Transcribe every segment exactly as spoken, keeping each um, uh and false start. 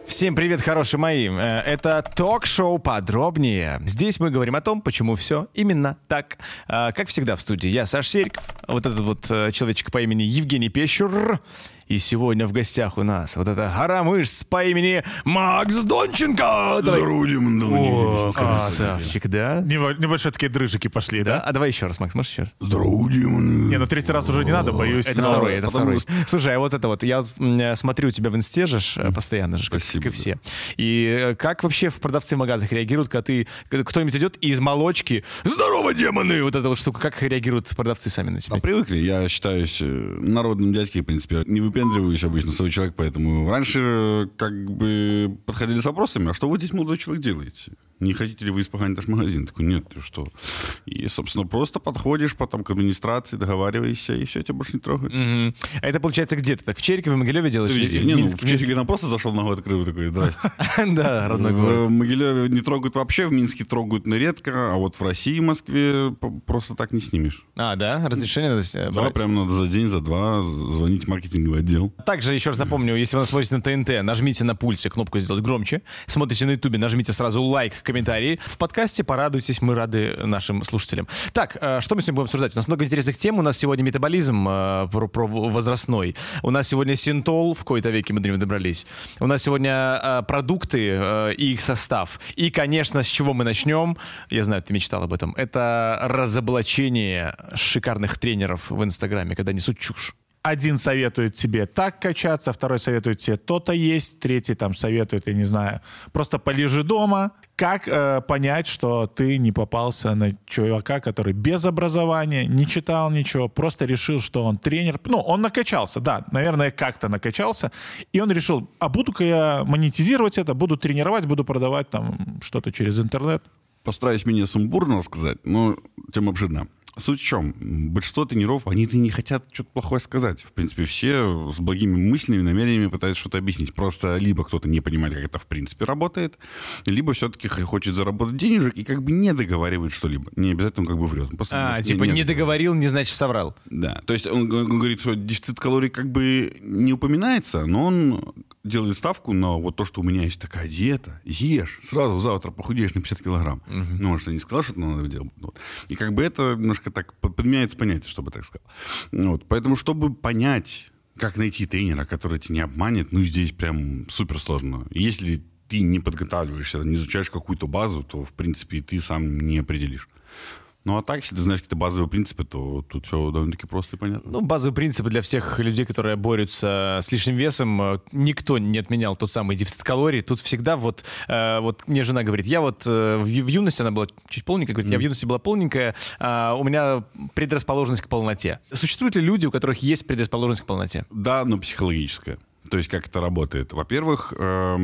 Всем привет, хорошие мои. Это ток-шоу «Подробнее». Здесь мы говорим о том, почему все именно так. Как всегда в студии я, Саша Сериков, вот этот вот человечек по имени Евгений Пещур. И сегодня в гостях у нас вот эта гора мышц по имени Макс Донченко. Здорово, Димон, давно не виделись. Красавчик, да? Небольшие такие дрыжики пошли, да? Да? А давай еще раз, Макс, можешь еще раз? Здорово, Димон. Не, ну третий раз уже не надо, боюсь. Это но- второй, это потому второй. Слушай, а вот это вот, я м, смотрю тебя в инсте же ж, постоянно же, как, Спасибо, как и все. И э, как вообще в продавцы в магазах реагируют, когда ты, когда кто-нибудь идет и из молочки «Здорово, демоны!» Вот эта вот штука, как реагируют продавцы сами на тебя? А привыкли, я считаюсь э, народным дядькой, в принципе. Не выпендриваюсь обычно свой человек, поэтому раньше э, как бы подходили с вопросами, а что вы здесь, молодой человек, делаете? Не хотите ли вы испоганить наш магазин? Такой, нет, ты что? И, собственно, просто подходишь потом к администрации, договариваешься, и все, тебя больше не трогают. Мгм. А это получается где ты? Так в Черекове, в Могилеве делаешь? Везде. Или Не, в ну, Минске? в Чехии нам просто зашел, ногой открыл, такой, здрасте. Да, родной город. В Могилеве не трогают вообще, в Минске трогают, но редко, а вот в России и Москве п- просто так не снимешь. А, да? Разрешение надо э, Да, брать? прям надо за день, за два звонить в маркетинговый отдел. Также еще раз напомню, если вы нас смотрите на ТНТ, нажмите на пульсе кнопку «Сделать громче». Смотрите на Ютубе, нажмите сразу лайк, комментарий. В подкасте порадуйтесь, мы рады нашим слушателям. Так, э, что мы сегодня будем обсуждать? У нас много интересных тем. У нас сегодня метаболизм э, про, про возрастной. У нас сегодня синтол, в кои-то веки мы до него добрались. У нас сегодня э, продукты э, и их состав. И, конечно, с чего мы начнем? Я знаю, ты мечтал об этом. Это разоблачение шикарных тренеров в Инстаграме, когда несут чушь. Один советует тебе так качаться, второй советует тебе то-то есть, третий там советует, я не знаю, просто полежи дома. Как э, понять, что ты не попался на чувака, который без образования, не читал ничего, просто решил, что он тренер. Ну, он накачался, да, наверное, как-то накачался. И он решил, а буду-ка я монетизировать это, буду тренировать, буду продавать там что-то через интернет. Постараюсь менее сумбурно рассказать, но тем обширно. Суть в чем? Большинство тренеров, они-то не хотят что-то плохое сказать. В принципе, все с благими мыслями, намерениями пытаются что-то объяснить. Просто либо кто-то не понимает, как это в принципе работает, либо все-таки хочет заработать денежек и как бы не договаривает что-либо. Не обязательно он как бы врет. Он просто А, может типа не договорил, не значит соврал. Да, то есть он, он говорит, что дефицит калорий как бы не упоминается, но он делает ставку на вот то, что у меня есть такая диета, ешь, сразу завтра похудеешь на пятьдесят килограмм. Uh-huh. Ну, он что, не сказал, что это надо делать. Вот. И как бы это немножко так подменяется понятие, чтобы так сказал. Вот. Поэтому, чтобы понять, как найти тренера, который тебя не обманет, ну, здесь прям супер сложно. Если ты не подготавливаешься, не изучаешь какую-то базу, то, в принципе, и ты сам не определишь. Ну, а так, если ты знаешь какие-то базовые принципы, то тут все довольно-таки просто и понятно. Ну, базовые принципы для всех людей, которые борются с лишним весом. Никто не отменял тот самый дефицит калорий. Тут всегда вот... Э, вот мне жена говорит, я вот э, в, в юности, она была чуть полненькая, говорит, mm. я в юности была полненькая, э, у меня предрасположенность к полноте. Существуют ли люди, у которых есть предрасположенность к полноте? Да, но психологическая. То есть как это работает? Во-первых,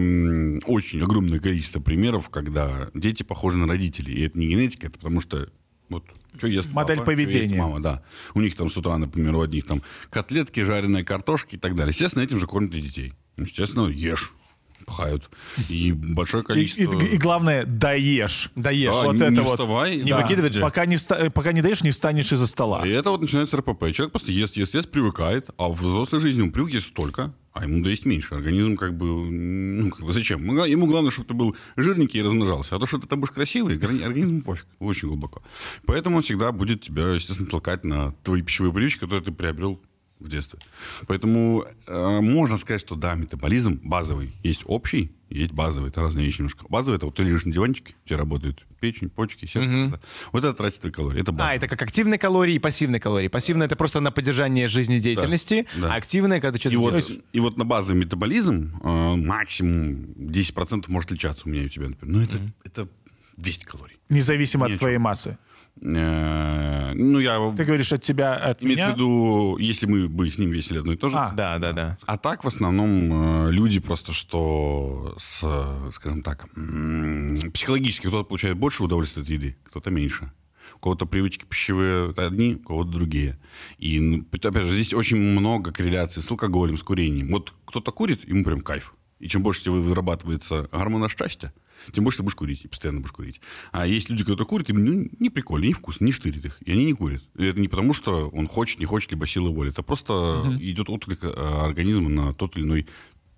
эм, очень огромное количество примеров, когда дети похожи на родителей. И это не генетика, это потому что вот что ест модель папа, поведения. что ест мама, да. У них там с утра, например, у одних там котлетки, жареная картошка и так далее. Естественно, этим же кормят и детей. Естественно, ешь. Пхают. И большое количество... И, и, и главное, даешь. Даешь. Да, вот не, это не вот. вставай. Не да. выкидывать же. Пока не, вста- пока не даешь, не встанешь из-за стола. И это вот начинается эр пэ пэ. Человек просто ест, ест, ест, привыкает, а в взрослой жизни он привык есть столько, а ему доесть меньше. Организм как бы, ну, как бы зачем? Ему главное, чтобы ты был жирненький и размножался. А то, что ты там будешь красивый, организму пофиг. Очень глубоко. Поэтому он всегда будет тебя, естественно, толкать на твои пищевые привычки, которые ты приобрел в детстве. Поэтому э, можно сказать, что да, метаболизм базовый. Есть общий, есть базовый. Это разные вещи немножко. Базовый — это вот ты лежишь на диванчике, у тебя работает печень, почки, сердце. Uh-huh. Да. Вот это тратит твои калории. Это базовый. А, это как активные калории и пассивные калории. Пассивные — это просто на поддержание жизнедеятельности, да, да. а активные — когда ты что-то И делаешь. вот, и вот на базовый метаболизм э, максимум десять процентов может отличаться у меня и у тебя, например. Но это, uh-huh. это двести калорий. Независимо Ни от твоей массы. Э, ну, я... Ты говоришь, от тебя, от Имеется меня? в виду, если мы бы с ним весили одно и то же. А, Да, да, да. А так, в основном, э, люди просто, что с, скажем так, м- психологически кто-то получает больше удовольствия от еды, кто-то меньше. У кого-то привычки пищевые одни, у кого-то другие. И, ну, опять же, здесь очень много корреляций с алкоголем, с курением. Вот кто-то курит, ему прям кайф. И чем больше тебе вырабатывается гормона счастья, тем больше ты будешь курить, и постоянно будешь курить. А есть люди, которые курят, им ну, не прикольно, не вкусно, не штырит их. И они не курят. И это не потому, что он хочет, не хочет, либо сила воли. Это просто угу. идет отклик организма на тот или иной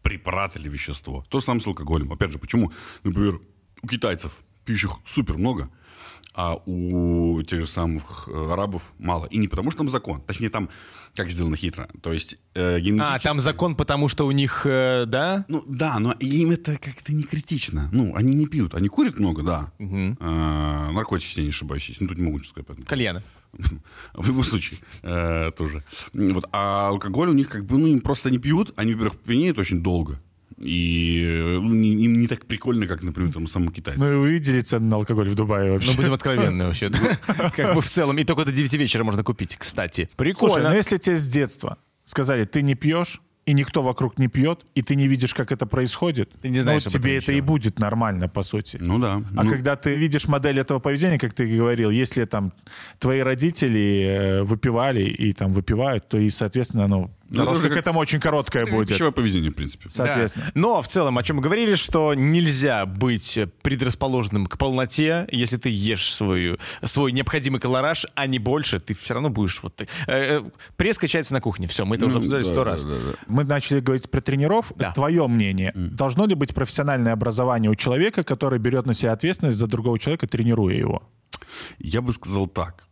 препарат или вещество. То же самое с алкоголем. Опять же, почему, например, у китайцев пьющих супер много, а у тех же самых арабов мало. И не потому, что там закон. Точнее, там, как сделано хитро. То есть э, генетически... А, там закон, потому что у них, э, да? Ну, да, но им это как-то не критично. Ну, они не пьют. Они курят много, да. Угу. А, наркотики, если я не ошибаюсь. Ну, тут не могу ничего сказать. Поэтому... Кальяны. В любом случае, э, тоже. Вот. А алкоголь у них как бы, ну, им просто не пьют. Они, во-первых, пьянеют очень долго. И ну, не, им не так прикольно, как, например, там самому китайцу. Ну и вы видели цены на алкоголь в Дубае вообще? Ну, будем откровенны вообще. Как бы в целом. И только до девяти вечера можно купить, кстати. Прикольно. Слушай, ну если тебе с детства сказали, ты не пьешь, и никто вокруг не пьет, и ты не видишь, как это происходит, ты не знаешь, ну, тебе это и будет нормально, по сути. Ну да. А ну... когда ты видишь модель этого поведения, как ты говорил, если там твои родители выпивали и там выпивают, то и, соответственно, ну, дорожка как... к этому очень короткая это будет. Пищевое поведение, в принципе. Соответственно. Да. Но в целом, о чем мы говорили, что нельзя быть предрасположенным к полноте, если ты ешь свою, свой необходимый колораж, а не больше, ты все равно будешь вот... Э, э, пресс качается на кухне. Все, мы это ну, уже обсуждали сто да, раз. Да, да, да. Мы начали говорить про тренеров. Да. Твое мнение. Mm. Должно ли быть профессиональное образование у человека, который берет на себя ответственность за другого человека, тренируя его? Я бы сказал так.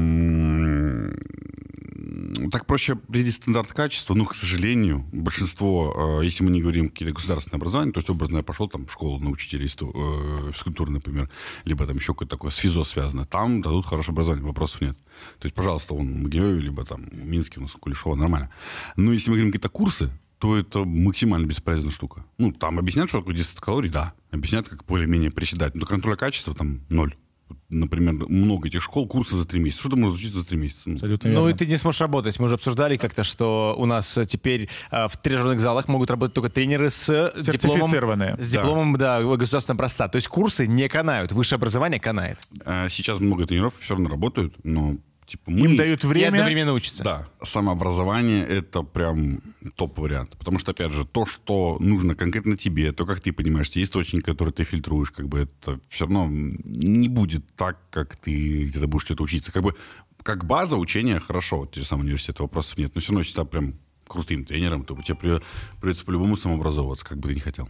Так проще определить стандарт качества, но, к сожалению, большинство, если мы не говорим какие-то государственные образования, то есть образно я пошел там в школу на учителя физкультуры, например, либо там еще какое-то такое с физо связано, там дадут хорошее образование, вопросов нет. То есть, пожалуйста, вон в Могилеве, либо там в Минске, у нас Кулешова, нормально. Но если мы говорим какие-то курсы, то это максимально бесполезная штука. Ну, там объяснят, что такое десять калорий, да. Объяснят, как более-менее приседать. Но контроля качества там ноль. Например, много этих школ, курсы за три месяца. Что ты можешь учиться за три месяца? Ну, Абсолютно ну верно. и ты не сможешь работать. Мы уже обсуждали как-то, что у нас теперь э, в тренажерных залах могут работать только тренеры с дипломом, с дипломом да. Да, государственного образца. То есть курсы не канают, высшее образование канает. Сейчас много тренеров все равно работают, но типа мы... Им дают время. И одновременно учатся. Да. Самообразование — это прям топ-вариант. Потому что, опять же, то, что нужно конкретно тебе, то, как ты понимаешь, те источники, которые ты фильтруешь, как бы это все равно не будет так, как ты где-то будешь что-то учиться. Как бы как база учения хорошо. Вот те же самые университеты, вопросов нет. Но все равно, если ты прям крутым тренером, то тебе придется по-любому самообразовываться, как бы ты ни хотел.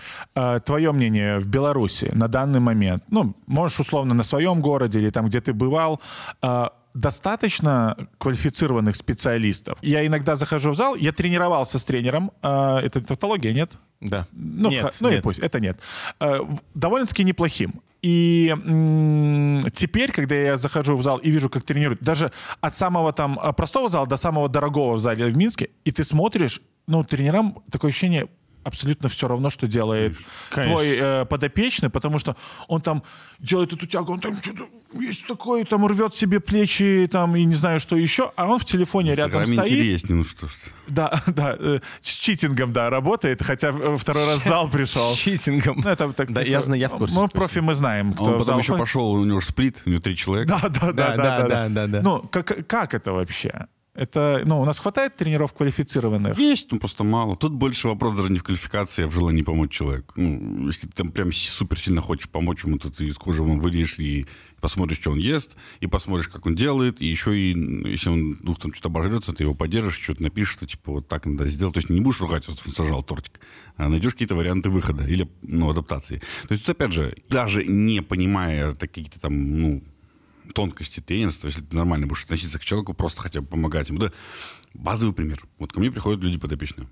Твое мнение в Беларуси на данный момент, ну, можешь условно на своем городе или там, где ты бывал, достаточно квалифицированных специалистов? Я иногда захожу в зал, я тренировался с тренером, это тавтология, нет? Да. Ну, нет, х... ну нет. и пусть, это нет. Довольно-таки неплохим. И м- теперь, когда я захожу в зал и вижу, как тренируют, даже от самого там простого зала до самого дорогого в зале в Минске, и ты смотришь, ну, тренерам такое ощущение... абсолютно все равно, что делает Конечно. твой э, подопечный, потому что он там делает эту тягу, он там что-то есть такое, там рвет себе плечи, там, и не знаю, что еще, а он в телефоне в рядом стоит. Интереснее, ну что ж. Да, да, э, с читингом, да, работает, хотя второй раз в зал пришел. С читингом. Ну, это, так, да, я знаю, я в курсе. Мы в профи мы знаем, кто он в потом зал еще ходит. пошел, у него же сплит, у него три человека. Да, да, да, да, да, да, да, да. да. Ну, как, как это Это, ну, у нас хватает тренеров квалифицированных? Есть, но просто мало. Тут больше вопрос даже не в квалификации, а в желании помочь человеку. Ну, если ты там прям супер сильно хочешь помочь ему, то ты из кожи вон вылезешь и посмотришь, что он ест, и посмотришь, как он делает, и еще и, если он вдруг там что-то обожрется, ты его поддержишь, что-то напишешь, что типа вот так надо сделать. То есть не будешь ругать, что он сажал тортик, а найдешь какие-то варианты выхода или, ну, адаптации. То есть тут, опять же, даже не понимая какие-то там, ну, тонкости тренерства, если ты нормально будешь относиться к человеку, просто хотя бы помогать ему. Да, базовый пример. Вот ко мне приходят люди подопечные.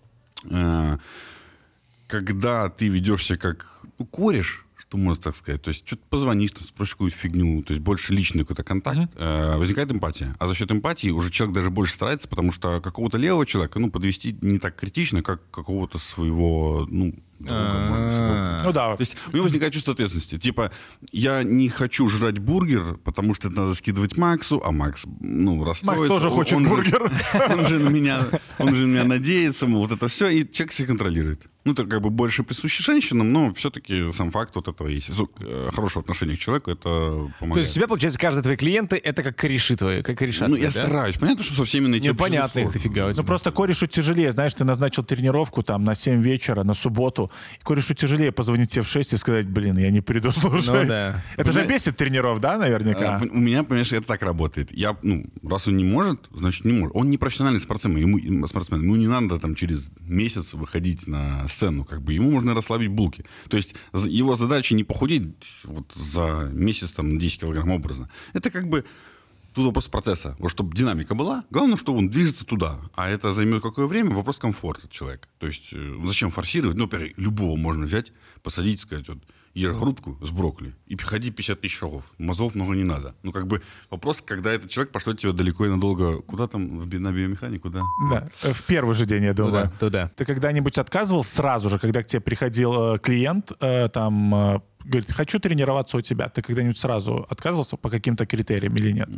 Когда ты ведешься как ну, кореш, что можно так сказать, то есть что-то позвонишь, там, спросишь какую-то фигню, то есть больше личный какой-то контакт, mm-hmm. возникает эмпатия. А за счет эмпатии уже человек даже больше старается, потому что какого-то левого человека ну, подвести не так критично, как какого-то своего, ну, друга, можно сказать. Ну да. То есть у него возникает чувство ответственности. Типа, я не хочу жрать бургер, потому что это надо скидывать Максу, а Макс, ну, расстроится. Макс тоже он, хочет он бургер. Же, он, же на меня, он же на меня надеется, мол, вот это все, и человек себя контролирует. Ну, это как бы больше присуще женщинам, но все-таки сам факт вот этого есть. Хорошего отношения к человеку, это помогает. То есть у тебя, получается, каждые твои клиенты — это как кореши твои, как кореша Ну, твои, я да? стараюсь. Понятно, что со всеми найти... Не, понятно, их дофига. Ну, просто корешу тяжелее. Знаешь, ты назначил тренировку там на семь вечера, на субботу. И корешу тяжелее позвонить тебе в шесть и сказать, блин, я не приду, слушай. Ну, да. Это же бесит тренеров, да, наверняка? А, у меня, понимаешь, это так работает. Я, ну, раз он не может, значит, не может. Он не профессиональный спортсмен. Ему, спортсмен. Ему не надо там через месяц выходить на сцену. Как бы ему можно расслабить булки. То есть его задача не похудеть вот за месяц там на десять килограмм образно. Это как бы тут вопрос процесса. Вот чтобы динамика была, главное, чтобы он движется туда. А это займет какое время? Вопрос комфорта человека. То есть зачем форсировать? Ну, во-первых, любого можно взять, посадить, сказать, вот, ешь грудку с брокколи и ходи пятьдесят тысяч шагов. Мозгов много не надо. Ну, как бы вопрос, когда этот человек пошлет тебя далеко и надолго. Куда там? В би- на биомеханику, да? Да, в первый же день, я думаю. Туда, туда. Ты когда-нибудь отказывал сразу же, когда к тебе приходил э, клиент, э, там, э, говорит, хочу тренироваться у тебя. Ты когда-нибудь сразу отказывался по каким-то критериям или нет?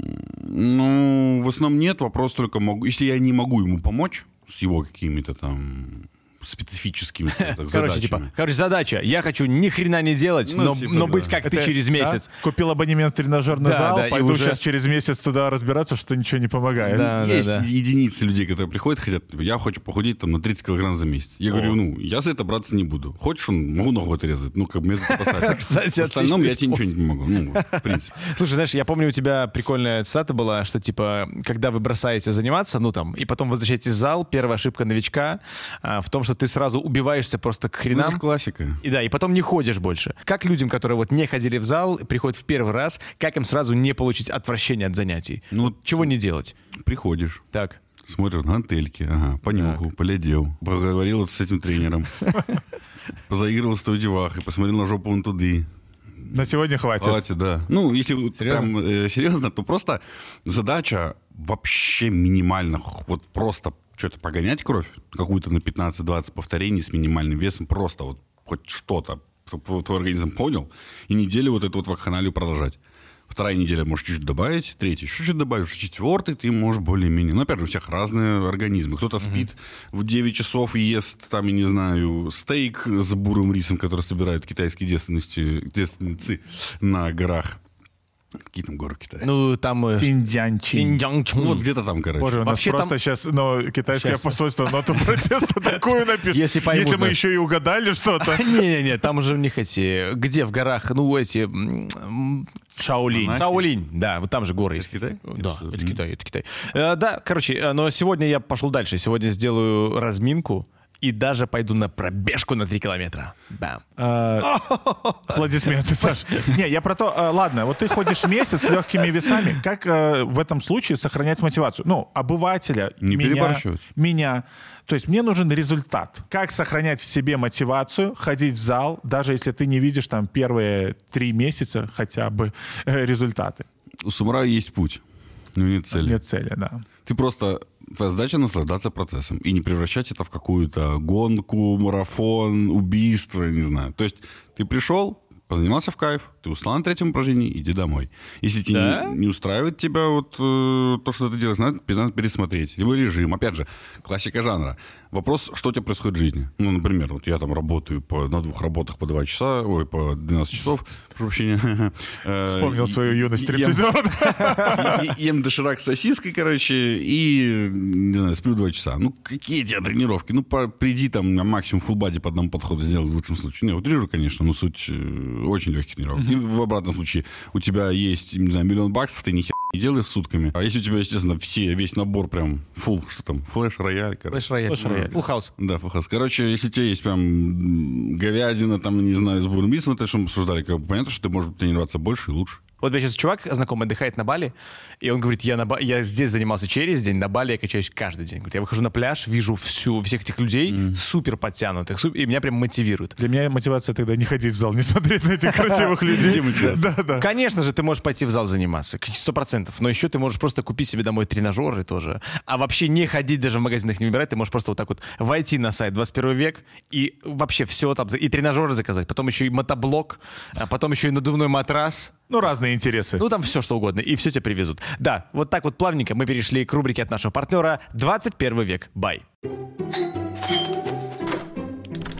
Ну, в основном нет. Вопрос только, могу, если я не могу ему помочь с его какими-то там специфическими так, Короче, задачами. типа, короче, задача. Я хочу ни хрена не делать, Ну, но, типа, но да. быть как ты Это, через да? месяц. Купил абонемент в тренажерный Да, зал, да, и пойду уже- сейчас через месяц туда разбираться, что ничего не помогает. Да, Есть да, да. единицы людей, которые приходят, хотят, типа, я хочу похудеть там на тридцать килограмм за месяц. Я говорю, ну, я за это браться не буду. Хочешь, он могу ногу отрезать, ну, как бы мне это спасает. Кстати, В остальном я отличный тебе ничего не помогу. Ну, в принципе. Слушай, знаешь, я помню, у тебя прикольная цитата была, что, типа, когда вы бросаете заниматься, ну, там, и потом возвращаетесь в зал, первая ошибка новичка а, в том, что ты сразу убиваешься просто к Ну, хренам. это же классика. И да, и потом не ходишь больше. Как людям, которые вот не ходили в зал, приходят в первый раз, как им сразу не получить отвращение от занятий? Ну, Вот чего не делать? Приходишь, Так. смотришь на гантельки, ага, понюхал, полетел, поговорил вот с этим тренером, позаигрывал с той девахой, посмотрел на жопу вон туды. На сегодня хватит. Хватит, да. Ну, если вот Серьезно? прям э, серьезно, то просто задача вообще минимально, вот просто что-то погонять кровь, какую-то на пятнадцать-двадцать повторений с минимальным весом, просто вот хоть что-то, чтобы твой организм понял, и неделю вот эту вот вакханалию продолжать. Вторая неделя можешь чуть-чуть добавить, третья чуть-чуть добавишь, четвертый ты можешь более-менее. Но опять же, у всех разные организмы. Кто-то спит в девять часов и ест, там, я не знаю, стейк с бурым рисом, который собирают китайские девственности, девственницы на горах. Какие там горы Китая? Ну, там... э, Синьцзянчин. Синьцзянчун. Ну, вот где-то там, короче. Боже, у нас Вообще просто там- сейчас, ну, китайское Щас. посольство ноту протеста такую напишет. Если поймут Если мы нас. еще и угадали что-то. Не-не-не, там уже у них эти... Где в горах? Ну, эти... м, м, Шаолинь. Ага. Шаолинь, да, вот там же горы есть. Китай? Да, Или это что? Китай, это Китай. Э, Да, короче, э, но сегодня я пошел дальше. Сегодня сделаю разминку и даже пойду на пробежку на три километра. Бам. А, Аплодисменты, Саш. Не, я про то, а, ладно, вот ты ходишь месяц с легкими весами. Как а, в этом случае сохранять мотивацию? Ну, обывателя, Не меня, перебарщивать. меня. То есть мне нужен результат. Как сохранять в себе мотивацию, ходить в зал, даже если ты не видишь там первые три месяца хотя бы э, результаты? У самурая есть путь, но нет цели. Нет цели, да. Ты просто... Твоя задача наслаждаться процессом и не превращать это в какую-то гонку, марафон, убийство, я не знаю. То есть ты пришел, позанимался в кайф, ты устал на третьем упражнении, иди домой. Если тебе Да? не, не устраивает тебя вот э, то, что ты делаешь, надо, надо пересмотреть. Его режим. Опять же, классика жанра. Вопрос, что у тебя происходит в жизни. Ну, например, вот я там работаю по, на двух работах по два часа, ой, по двенадцать часов, прошу прощения. Э, Вспомнил свою юность ем- стриптизера. Е- Ем доширак с сосиской, короче, и, не знаю, сплю два часа. Ну, какие у тебя тренировки? Ну, по- приди там на максимум фулл-бади по одному подходу сделай в лучшем случае. Не, утрирую, конечно, но суть э, очень легких тренировок. И в обратном случае у тебя есть, не знаю, миллион баксов, ты ни хера не делаешь сутками. А если у тебя, естественно, все, весь набор прям фулл, что там, флеш, рояль, короче. Флэш-рояль. Флэш-рояль. Full House. Да, фулхас. Короче, если у тебя есть прям м, говядина, там, не знаю, с бурым рисом, это что мы обсуждали, как бы понятно, что ты можешь тренироваться больше и лучше. Вот у меня сейчас чувак знакомый отдыхает на Бали, и он говорит, я, на Ба- я здесь занимался через день, на Бали я качаюсь каждый день. Говорит, я выхожу на пляж, вижу всю, всех этих людей супер подтянутых, суп- и меня прям мотивирует. Для меня мотивация тогда не ходить в зал, не смотреть на этих красивых людей. Где мотивация? Да, да. Конечно же, ты можешь пойти в зал заниматься, сто процентов, но еще ты можешь просто купить себе домой тренажеры тоже. А вообще не ходить даже в магазинах, не выбирать, ты можешь просто вот так вот войти на сайт двадцать первый век и вообще все там, за- и тренажеры заказать, потом еще и мотоблок, а потом еще и надувной матрас. Ну, разные интересы. Ну, там все что угодно, и все тебе привезут. Да, вот так вот плавненько мы перешли к рубрике от нашего партнера «двадцать первый век». Бай.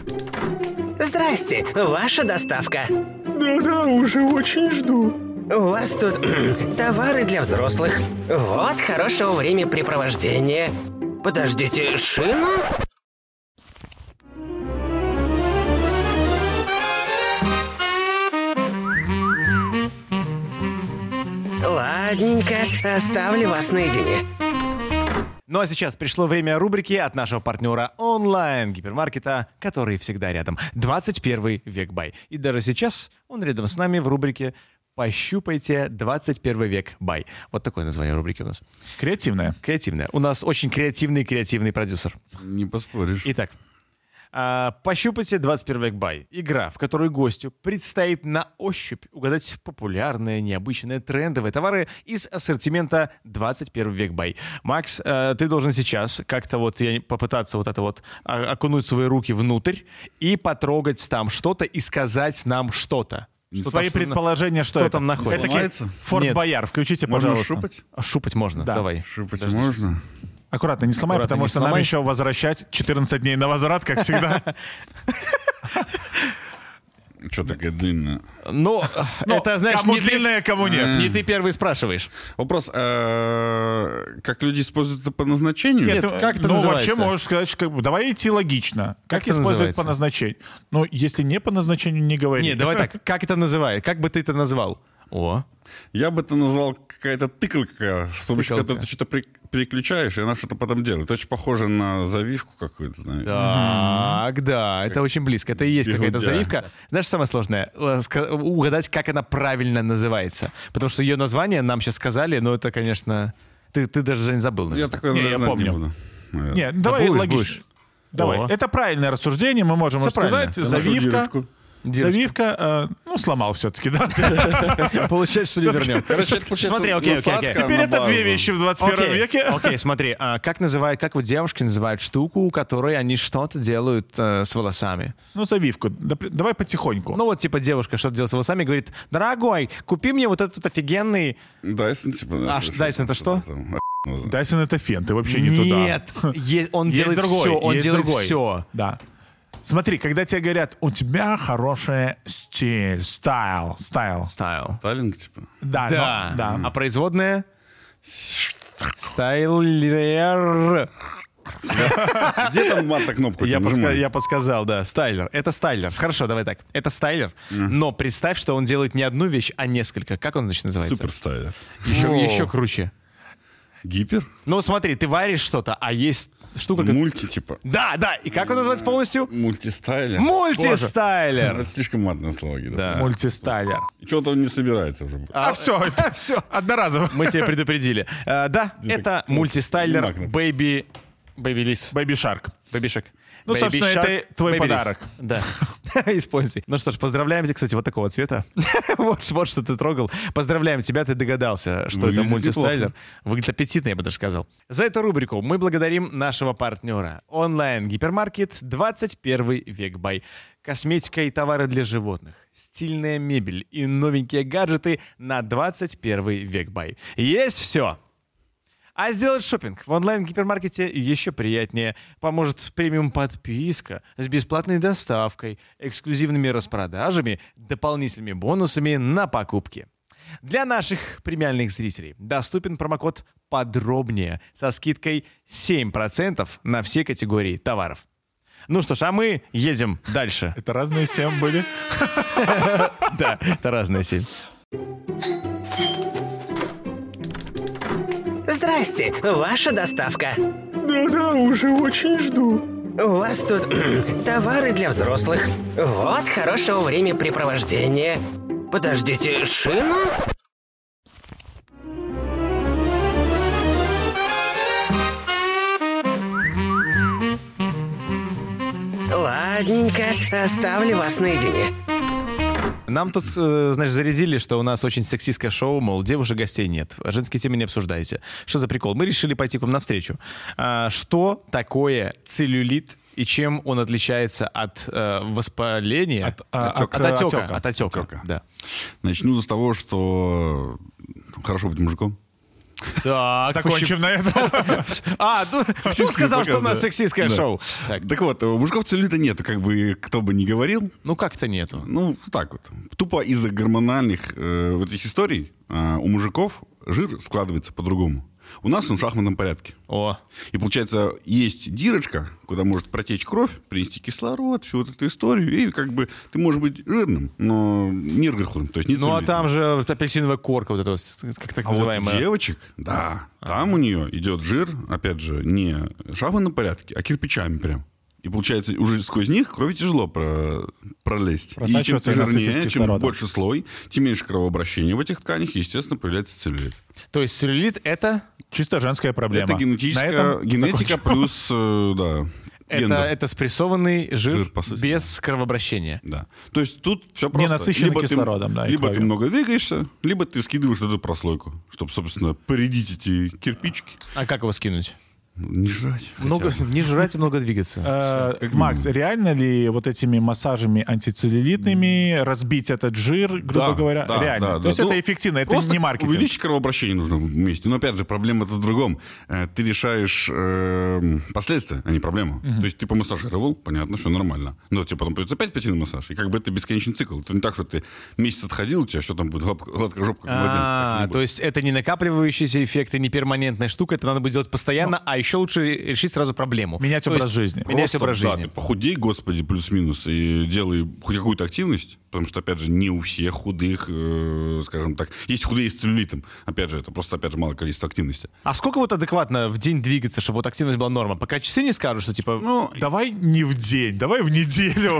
Здрасте, ваша доставка. Да-да, уже очень жду. У вас тут товары для взрослых. Вот хорошего времяпрепровождения. Подождите, шину? Ладненько, оставлю вас наедине. Ну а сейчас пришло время рубрики от нашего партнера онлайн-гипермаркета, который всегда рядом. двадцать первый век бай. И даже сейчас он рядом с нами в рубрике «Пощупайте двадцать первый век бай». Вот такое название рубрики у нас. Креативная. Креативная. У нас очень креативный-креативный продюсер. Не поспоришь. Итак, а, «Пощупайте двадцать первый век бай». Игра, в которой гостю предстоит на ощупь угадать популярные, необычные, трендовые товары из ассортимента двадцать первый век бай. Макс, а, ты должен сейчас как-то вот попытаться вот это вот а, окунуть свои руки внутрь и потрогать там что-то и сказать нам что-то. Что Твои там, предположения, что, что это? там находится? Это Сломается? Форт Нет. Бояр, включите, Можно пожалуйста. шупать? Шупать можно, Да. давай. Шупать Подожди. можно? Аккуратно, не сломай, Аккуратно, потому не что нам сломай. еще возвращать четырнадцать дней на возврат, как всегда. Что такая длинная? Ну, это, знаешь, кому не ты, длинное, кому нет. не ты первый спрашиваешь. Вопрос, э, как люди используют это по назначению? Нет, э, как это ну, называется? вообще можешь сказать, что как бы, давай идти логично. Как, Как это использовать называется? по назначению? Ну, если не по назначению, не говори. Не, давай так. Как это называет? Как бы ты это назвал? О, Я бы это назвал какая-то тыкалка, с помощью Тыкалка. которой ты что-то при- переключаешь, и она что-то потом делает. Очень похоже на завивку какую-то, знаешь. так, да, это очень близко. Это и есть какая-то бегудя. завивка. Знаешь, что самое сложное? Э, ска- Угадать, как она правильно называется. Потому что ее название нам сейчас сказали, но это, конечно... Ты, ты даже не забыл, Я наверное. такое Не, я знать не помню. буду. наверное. Нет, ну, давай будешь, логично. будешь. Давай. О. Это правильное рассуждение, мы можем Всё сказать. правильно. Я ношу Завивка. дырочку. Дырочка. Завивка, э, ну, сломал все-таки, да? Получается, что не вернем. Короче, это получается Смотри, окей, окей, окей. насадка Теперь на это две базу. вещи в двадцать первом Окей, веке. окей, смотри, а как называют, как вот девушки называют штуку, у которой они что-то делают э, с волосами? Ну, завивку. Да при- Давай потихоньку. Ну вот, типа, девушка что-то делает с волосами, говорит, дорогой, купи мне вот этот офигенный... Дайсон, типа. А, что- Dyson это что? там, охуенно знаю. Дайсон это фен, ты вообще не туда. Нет, е- он Есть делает другой, все, он есть делает другой. все. Да. Смотри, когда тебе говорят, у тебя хороший стиль, стайл, стайл. Стайл. Сталинг, типа. Да, Да. но- да. А производная? Стайлер. Где там мат кнопку? Я, тебе подска- нажимай? я подсказал, да. Стайлер. Это стайлер. Хорошо, давай так. Это стайлер. Но представь, что он делает не одну вещь, а несколько. Как он, значит, называется? Суперстайлер. Еще, О. еще круче. Гипер? Ну, смотри, ты варишь что-то, а есть штука... как- Мульти, типа. Да, да. И как он называется полностью? Мультистайлер. Мультистайлер. Это слишком матное слово, Гида. Да. Мультистайлер. И что-то он не собирается уже. А, все, Все. одноразово. Мы тебя предупредили. Э, Да, это мультистайлер Нема кнопки. Baby... Baby Liz. Бэби Шарк. Бэбишек. Ну, Baby собственно, Shark, это твой Baby подарок. Liz. Да. Используй. Ну что ж, поздравляем тебя, кстати, вот такого цвета. вот, вот что ты трогал. Поздравляем тебя, ты догадался, что Выглядит это мультистайлер. неплохо. Выглядит аппетитно, я бы даже сказал. За эту рубрику мы благодарим нашего партнера. Онлайн-гипермаркет двадцать первый век бай. Косметика и товары для животных, стильная мебель и новенькие гаджеты на двадцать первый век бай. Есть все. А сделать шопинг в онлайн-гипермаркете еще приятнее. Поможет премиум-подписка с бесплатной доставкой, эксклюзивными распродажами, дополнительными бонусами на покупки. Для наших премиальных зрителей доступен промокод «Подробнее» со скидкой семь процентов на все категории товаров. Ну что ж, а мы едем дальше. Это разные семь были. Да, это разные семь. Здрасте, ваша доставка. Да-да, уже очень жду. У вас тут товары для взрослых. Вот хорошего времяпрепровождения. Подождите, шину? Ладненько, оставлю вас наедине. Нам тут, э, значит, зарядили, что у нас очень сексистское шоу, мол, девушек гостей нет, а женские темы не обсуждайте. Что за прикол? Мы решили пойти к вам навстречу. А, что такое целлюлит и чем он отличается от э, воспаления? От, а, от, от, от отека. отека. От отека, Отека. да. Начну с того, что хорошо быть мужиком. Так, Закончим на этом. А, ну, кто Сексистский сказал, что у показ, нас да. сексистское Да. шоу? Так, Так вот, у мужиков целлюлита нету, как бы кто бы ни говорил. ну как-то нету. Ну, так вот. Тупо из-за гормональных э, вот этих историй э, у мужиков жир складывается по-другому. У нас он в шахматном порядке. О, И получается, есть дырочка, куда может протечь кровь, принести кислород, всю вот эту историю, и как бы ты можешь быть жирным, но не рыхлым, то есть не ну а целлюлитным. там же вот апельсиновая корка, вот эта вот, как так А вот у называемая. девочек, да, там у нее идет жир, опять же, не в шахматном порядке, а кирпичами прям. И получается, уже сквозь них крови тяжело про- пролезть. И чем Просачиваться ты и насытить жирнее, чем кислородом. больше слой, тем меньше кровообращения в этих тканях, и, естественно, появляется целлюлит. То есть целлюлит — это... Чисто женская проблема. Это генетическая, На этом генетика закончим. плюс, э, да, Это, гендер. это спрессованный жир, Жир, по сути, без кровообращения. Да. То есть тут все просто. насыщенный Либо ты- кислородом, да, и Либо ты кровью. много двигаешься, либо ты скидываешь эту прослойку, чтобы, собственно, поредить эти кирпичики. А как его скинуть? Ну, не жрать. Много, хотя бы. не жрать и много двигаться. Э, Макс, реально ли вот этими массажами антицеллюлитными разбить этот жир, грубо Да, говоря? да, Реально. да, То да. есть Ну, это эффективно, это Просто не маркетинг. увеличить кровообращение нужно вместе. Но опять же, проблема-то в другом. Э, Ты решаешь э, последствия, а не проблему. То есть ты помассажировал, понятно, все нормально. Но тебе потом придется опять пойти на массаж. И как бы это бесконечный цикл. Это не так, что ты месяц отходил, у тебя все там будет гладко- гладкая жопа, как у младенца. Так А, не то будет. есть это не накапливающийся эффект, и не перманентная штука, это надо будет делать постоянно, а еще лучше решить сразу проблему. Менять То образ есть жизни. Менять Просто, образ да, жизни. ты похудей, господи, плюс-минус, и делай хоть какую-то активность, потому что, опять же, не у всех худых, э, скажем так, есть худые с целлюлитом. Опять же, это просто, опять же, малое количество активности. А сколько вот адекватно в день двигаться, чтобы вот активность была норма? Пока часы не скажут, что типа... Ну, Давай не в день, давай в неделю.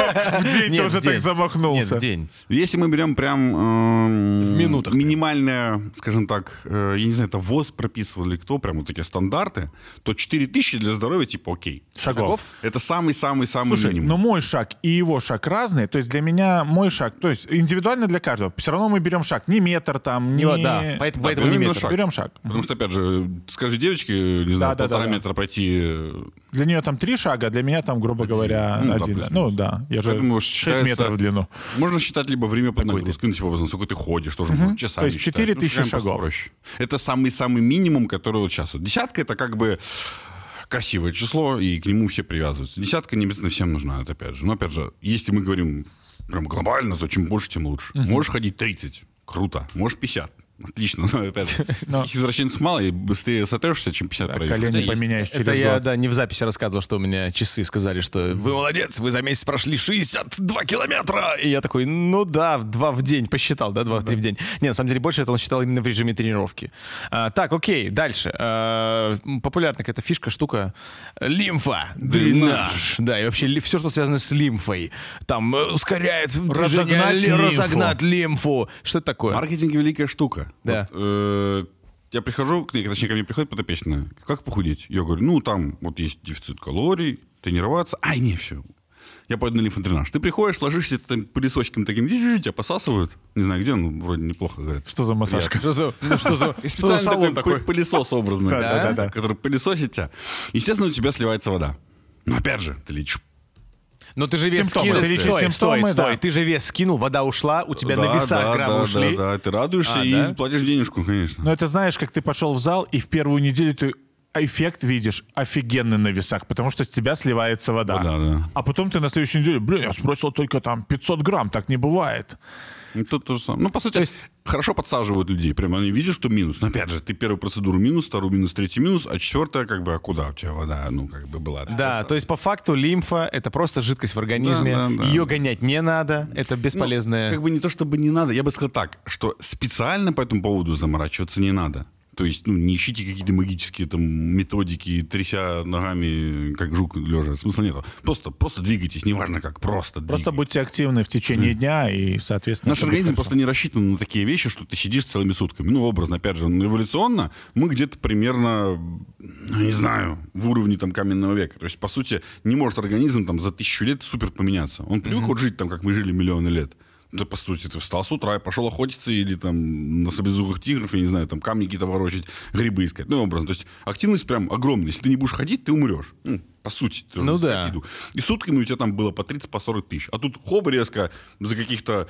В день ты Нет, уже в день. так замахнулся. Нет, в день. если мы берем прям... эм, В минутах прям. Минимальное, скажем так, э, я не знаю, это ВОЗ прописывал или кто, прям вот такие стандарты, то четыре тысячи для здоровья, типа, окей. Шагов. Это самый-самый-самый Слушай, минимум. но мой шаг и его шаг разные. То есть для меня мой шаг, то есть индивидуально для каждого. Все равно мы берем шаг. Не метр там, не... Не, да, поэтому, Да, поэтому не берем именно метр. шаг. Берем шаг. Потому что, опять же, скажи девочке, не знаю, Да, да, полтора да, да. метра пройти... э, Для нее там три шага, а для меня там, грубо говоря, Ну, да, один. плюс-минус. Ну да, я же Поэтому шесть считается- метров в длину. Можно считать либо время под нагрузкой, ну, типа, образно, сколько ты ходишь, тоже можно часами То есть считать. четыре Ну, тысячи шагаем просто шагов. проще. Это самый-самый минимум, который вот сейчас. Вот десятка — это как бы красивое число, и к нему все привязываются. Десятка не обязательно всем нужна, это опять же. Но, опять же, если мы говорим прям глобально, то чем больше, тем лучше. Можешь ходить тридцать, круто. Можешь пятьдесят. Отлично, но опять же, Но- таких извращенцев мало, и быстрее сотрешься, чем пятьдесят Да, пройдешь. колени Хотя есть. поменяешь через Это я, год. да, не в записи рассказывал, что у меня часы сказали, что вы молодец, вы за месяц прошли шестьдесят два километра. И я такой, ну да, два в день, посчитал, да, два-три в день. Не, на самом деле больше это он считал именно в режиме тренировки. А, так, окей, дальше. А, популярная какая-то фишка, штука. Лимфа, дренаж. Да, и вообще все, что связано с лимфой. Там э, ускоряет движение, Разогнать ли- лимфу. разогнать лимфу. Что это такое? Маркетинг — великая штука. Да. Вот, э, я прихожу к ней, точнее, ко мне приходит подопечная. Как похудеть? Я говорю, ну, там вот есть дефицит калорий, тренироваться. Ай, не, все. Я пойду на лимфодренаж. Ты приходишь, ложишься там пылесосиком таким, тебя посасывают. Не знаю, где, ну, вроде неплохо, говорят. Что за массажка? Что за, ну, что за, И что за специально салон такой, такой? пылесос образный, Да, да, да. который пылесосит тебя. Естественно, у тебя сливается вода. Но опять же, ты лечишь. Но ты же вес Симптомы. скинул. Ты лечишь Стой, симптомы, стой, стой. да. Ты же вес скинул, вода ушла, у тебя Да, на весах да, граммы да, ушли. Да, да, ты радуешься А, и да? платишь денежку, конечно. Но это знаешь, как ты пошел в зал, и в первую неделю ты эффект видишь офигенный на весах, потому что с тебя сливается вода. Вода, да. А потом ты на следующей неделе, блин, я сбросил только там пятьсот грамм, так не бывает. Ну, Тут то же самое. Ну, по сути, хорошо подсаживают людей. Прямо они видят, что минус. Но опять же, ты первую процедуру минус, вторую минус, третью минус, а четвертая, как бы, а куда у тебя вода? Ну, как бы была. Да, то есть по факту лимфа — это просто жидкость в организме. Да, да, да. Ее гонять не надо. Это Ну, бесполезная... как бы не то, чтобы не надо. Я бы сказал так, что специально по этому поводу заморачиваться не надо. То есть, ну, не ищите какие-то магические там методики, тряся ногами, как жук лежа. Смысла нет. Просто, просто двигайтесь, неважно как, просто Просто двигайтесь. будьте активны в течение дня, и, соответственно... Наш это будет организм хорошо. просто не рассчитан на такие вещи, что ты сидишь целыми сутками. Ну, образно, опять же, эволюционно мы где-то примерно, ну, не знаю, в уровне там каменного века. То есть, по сути, не может организм там за тысячу лет супер поменяться. Он привык вот жить там, как мы жили миллионы лет. Да, по сути, ты встал с утра и пошел охотиться или там на саблезубых тигров, я не знаю, там камни какие-то ворочать, грибы искать. Ну, образно. То есть активность прям огромная. Если ты не будешь ходить, ты умрешь. Ну, по сути. Ты Ну должен да. искать еду. И сутками у тебя там было по тридцать, по сорок тысяч. А тут хоба резко за каких-то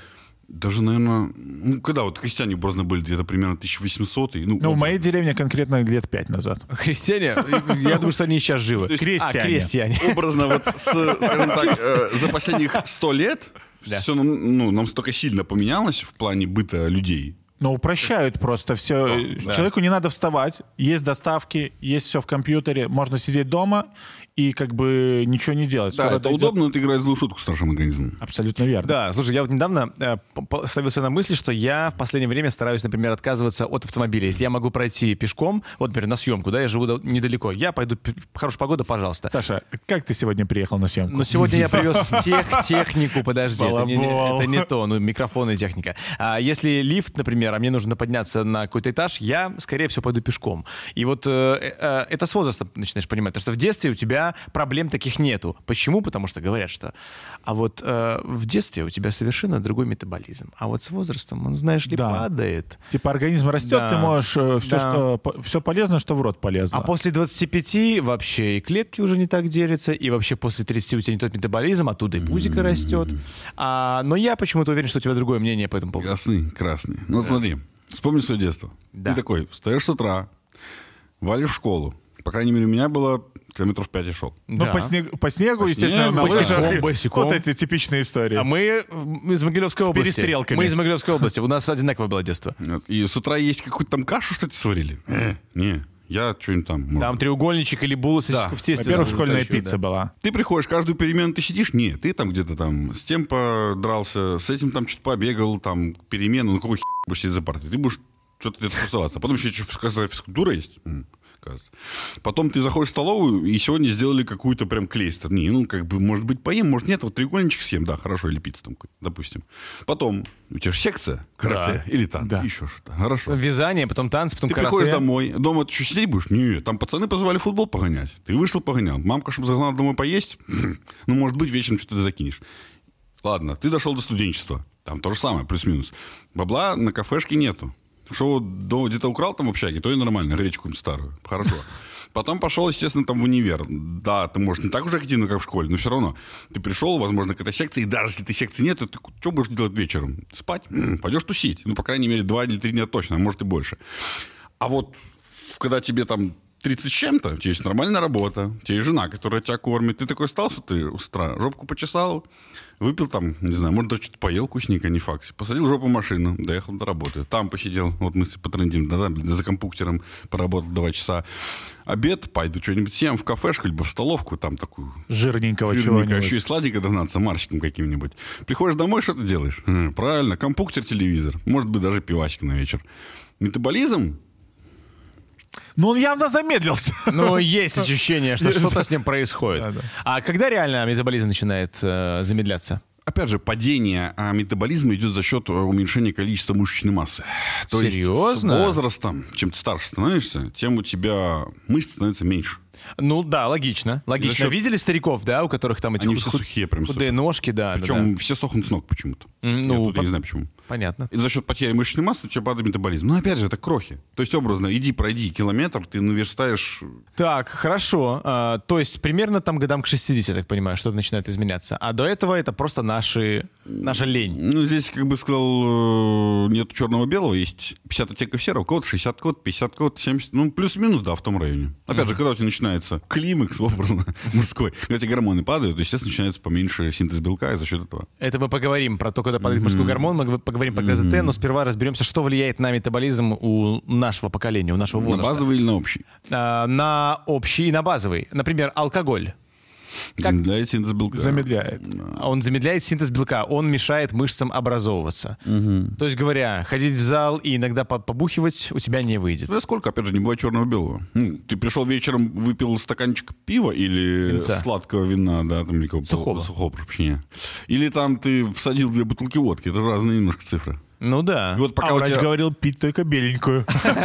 Даже, наверное, ну, когда вот крестьяне образно были, где-то примерно тысяча восьмисотый. Ну, Ну, в моей деревне конкретно лет пять назад. Христиане? Я думаю, что они сейчас живы. Крестьяне. А, крестьяне. Образно вот, с, скажем так, э, за последних сто лет Да. все ну, нам столько сильно поменялось в плане быта людей. Но упрощают просто все. да. Человеку не надо вставать, есть доставки, есть все в компьютере, можно сидеть дома и как бы ничего не делать. Да, Скоро это дойдет- удобно, но это играет злую шутку с нашим организмом. Абсолютно верно. Да, слушай, я вот недавно э, п- п- ставился на мысли, что я в последнее время стараюсь, например, отказываться от автомобиля. Если я могу пройти пешком, вот, например, на съемку, да, я живу до- недалеко, я пойду, п- хорошая погода, пожалуйста. Саша, как ты сегодня приехал на съемку? Но сегодня я привез тех, технику, подожди, это не, Балабол. это не то, ну, микрофон и техника. А если лифт, например, а мне нужно подняться на какой-то этаж, я, скорее всего, пойду пешком. И вот э, э, это с возрастом начинаешь понимать, потому что в детстве у тебя проблем таких нету. Почему? Потому что говорят, что а вот э, в детстве у тебя совершенно другой метаболизм, а вот с возрастом он, знаешь ли, Да. падает. Типа организм растет, Да. ты можешь все, Да. что, по- все полезно, что в рот полезно. А после двадцати пяти вообще и клетки уже не так делятся, и вообще после тридцати у тебя не тот метаболизм, оттуда и пузико растет. А, но я почему-то уверен, что у тебя другое мнение по этому поводу. Красный, красный. Ну, вот смотри, вспомни свое детство. Да. Ты такой, встаешь с утра, валишь в школу. По крайней мере, у меня было километров пять я шел. Ну, Да. по, снег- по снегу, По естественно, снегу, на босиком, лыжах. босиком. Вот эти типичные истории. А мы м, из Могилевской С области. перестрелками. Мы из Могилевской области. У нас одинаковое было детство. Вот. И с утра есть какую-то там кашу, что-то сварили. Э, не, я что-нибудь там... может Там быть. треугольничек или булы Да. в тесте. Во-первых, с- школьная тащу, пицца да. была. Ты приходишь, каждую перемену ты сидишь? Нет, ты там где-то там с тем подрался, с этим там что-то побегал, там перемену, ну какой хер будешь сидеть за партой? Ты будешь что-то где-то тусоваться. Потом еще что, физкультура есть, м, кажется. Потом ты заходишь в столовую, и сегодня сделали какую-то прям клейстер. Не, ну как бы, может быть, поем, может нет, вот треугольничек съем, да, хорошо, или пиццу там, допустим. Потом у тебя же секция, карате или танцы, Да. еще что-то. Хорошо. Вязание, потом танцы, потом Ты карате. приходишь домой, дома ты что, сидеть будешь? Нет, там пацаны позвали футбол погонять. Ты вышел, погонял. Мамка, чтобы загнала домой поесть, ну, может быть, вечером что-то ты закинешь. Ладно, ты дошел до студенчества. Там то же самое, плюс-минус. Бабла на кафешке нету. Что до- где-то украл там в общаге, то и нормально, гречку какую-нибудь старую. Хорошо. Потом пошел, естественно, там в универ. Да, ты, может, не так уже активно, как в школе, но все равно. Ты пришел, возможно, к этой секции, и даже если ты секции нет, то ты что будешь делать вечером? Спать? М, Пойдешь тусить. Ну, по крайней мере, два или три дня точно, а может и больше. А вот в- когда тебе там тридцать с чем-то, у тебя есть нормальная работа, у тебя есть жена, которая тебя кормит, ты такой встал с утра, с утра, жопку почесал, выпил там, не знаю, может, даже что-то поел вкусненько, не факт. Посадил жопу в машину, доехал до работы. Там посидел, вот мы потрендим, да, да, за компьютером поработал два часа. Обед, пойду что-нибудь съем в кафешку, либо в столовку, там такую Жирненького жирненькое, чего-нибудь. еще и сладенько догнаться, марщиком каким-нибудь. Приходишь домой, что ты делаешь? Хм, правильно, компьютер, телевизор, может быть, даже пивасик на вечер. Метаболизм? Ну, он явно замедлился. Ну, есть ощущение, что что-то с ним происходит. А когда реально метаболизм начинает э, замедляться? Опять же, падение а, метаболизма идет за счет э, уменьшения количества мышечной массы. То Серьезно? есть с возрастом, чем ты старше становишься, тем у тебя мышц становится меньше. Ну да, логично. Логично. За счет- Видели стариков, да, у которых там эти Они худ- все худ- сухие прям. худые ножки, да. да, Причем да. все сохнут с ног почему-то. М, Я ну, тут по- не знаю почему. Понятно. И за счет потери мышечной массы у тебя падает метаболизм. Но опять же, это крохи. То есть, образно, иди, пройди километр, ты наверстаешь... Так, хорошо. А, то есть примерно там годам к шестидесяти, я так понимаю, что-то начинает изменяться. А до этого это просто наши, наша лень. Ну, здесь, как бы сказал, э, нет черного-белого, есть пятьдесят оттенков серого, код, шестьдесят код, пятьдесят код, семьдесят, ну, плюс-минус, да, в том районе. Опять же, когда у тебя начинается климакс, образно, мужской, когда эти гормоны падают, то, естественно, начинается поменьше синтез белка, и за счет этого. Это мы поговорим про то, когда падает мужской гормон, мы поговорим про ГЗТ, но сперва разберемся, что влияет на метаболизм у нашего поколения, у нашего На возраста. базовый или на общий? А, на общий и на базовый. Например, алкоголь. Как- Замедляет синтез белка. Замедляет. Он замедляет синтез белка, он мешает мышцам образовываться. То есть говоря, ходить в зал и иногда по- побухивать у тебя не выйдет. Ну, сколько, опять же, не бывает черного-белого. Ну, ты пришел вечером, выпил стаканчик пива или Винца. сладкого вина, да, там, или какого- Сухого. сухого, прошу прощения. Или там ты всадил две бутылки водки, это разные немножко цифры. Ну да. И вот пока А у врач тебя... говорил пить только беленькую.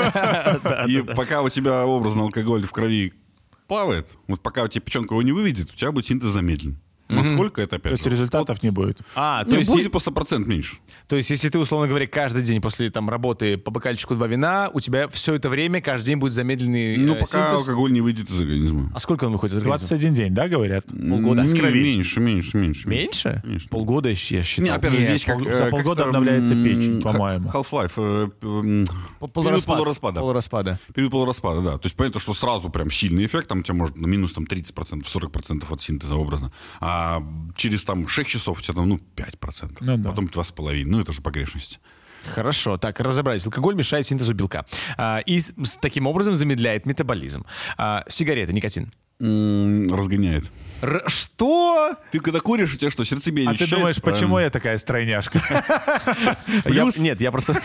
И пока у тебя образно алкоголь в крови плавает, вот пока у тебя печенка его не выведет, у тебя будет синтез замедлен. Насколько это, То опять есть же... результатов не будет. А, то Не, есть, будет и- просто процент меньше. то есть, если ты, условно говоря, каждый день после там работы по бокальчику два вина, у тебя все это время каждый день будет замедленный Ну, э, пока синтез. алкоголь не выйдет из организма. А сколько он выходит из организма? двадцать один день, да, говорят? Полгода. Не, С крови. меньше, меньше, меньше. Меньше? Конечно. Полгода я считал. Не, опять же, Нет, здесь как... пол- э, за как полгода там, обновляется м, печень, ха- по-моему. Half-Life. э, м, П- Период полураспада. Полураспада. Период полураспада, да. То есть понятно, что сразу прям сильный эффект, там у тебя может на минус там, тридцать процентов, сорок процентов от синтеза образно. А через там шесть часов у тебя там, ну, пять процентов. Ну да. Потом два с половиной. Ну, это же погрешность. Хорошо, так, разобрались. Алкоголь мешает синтезу белка. А, и с, с таким образом замедляет метаболизм. А, сигареты, никотин. М, Разгоняет. Р- что? Ты когда куришь, у тебя что, сердцебиение А ты ощущается, думаешь, почему правильно? я такая стройняшка? Я- Плюс- нет, я просто...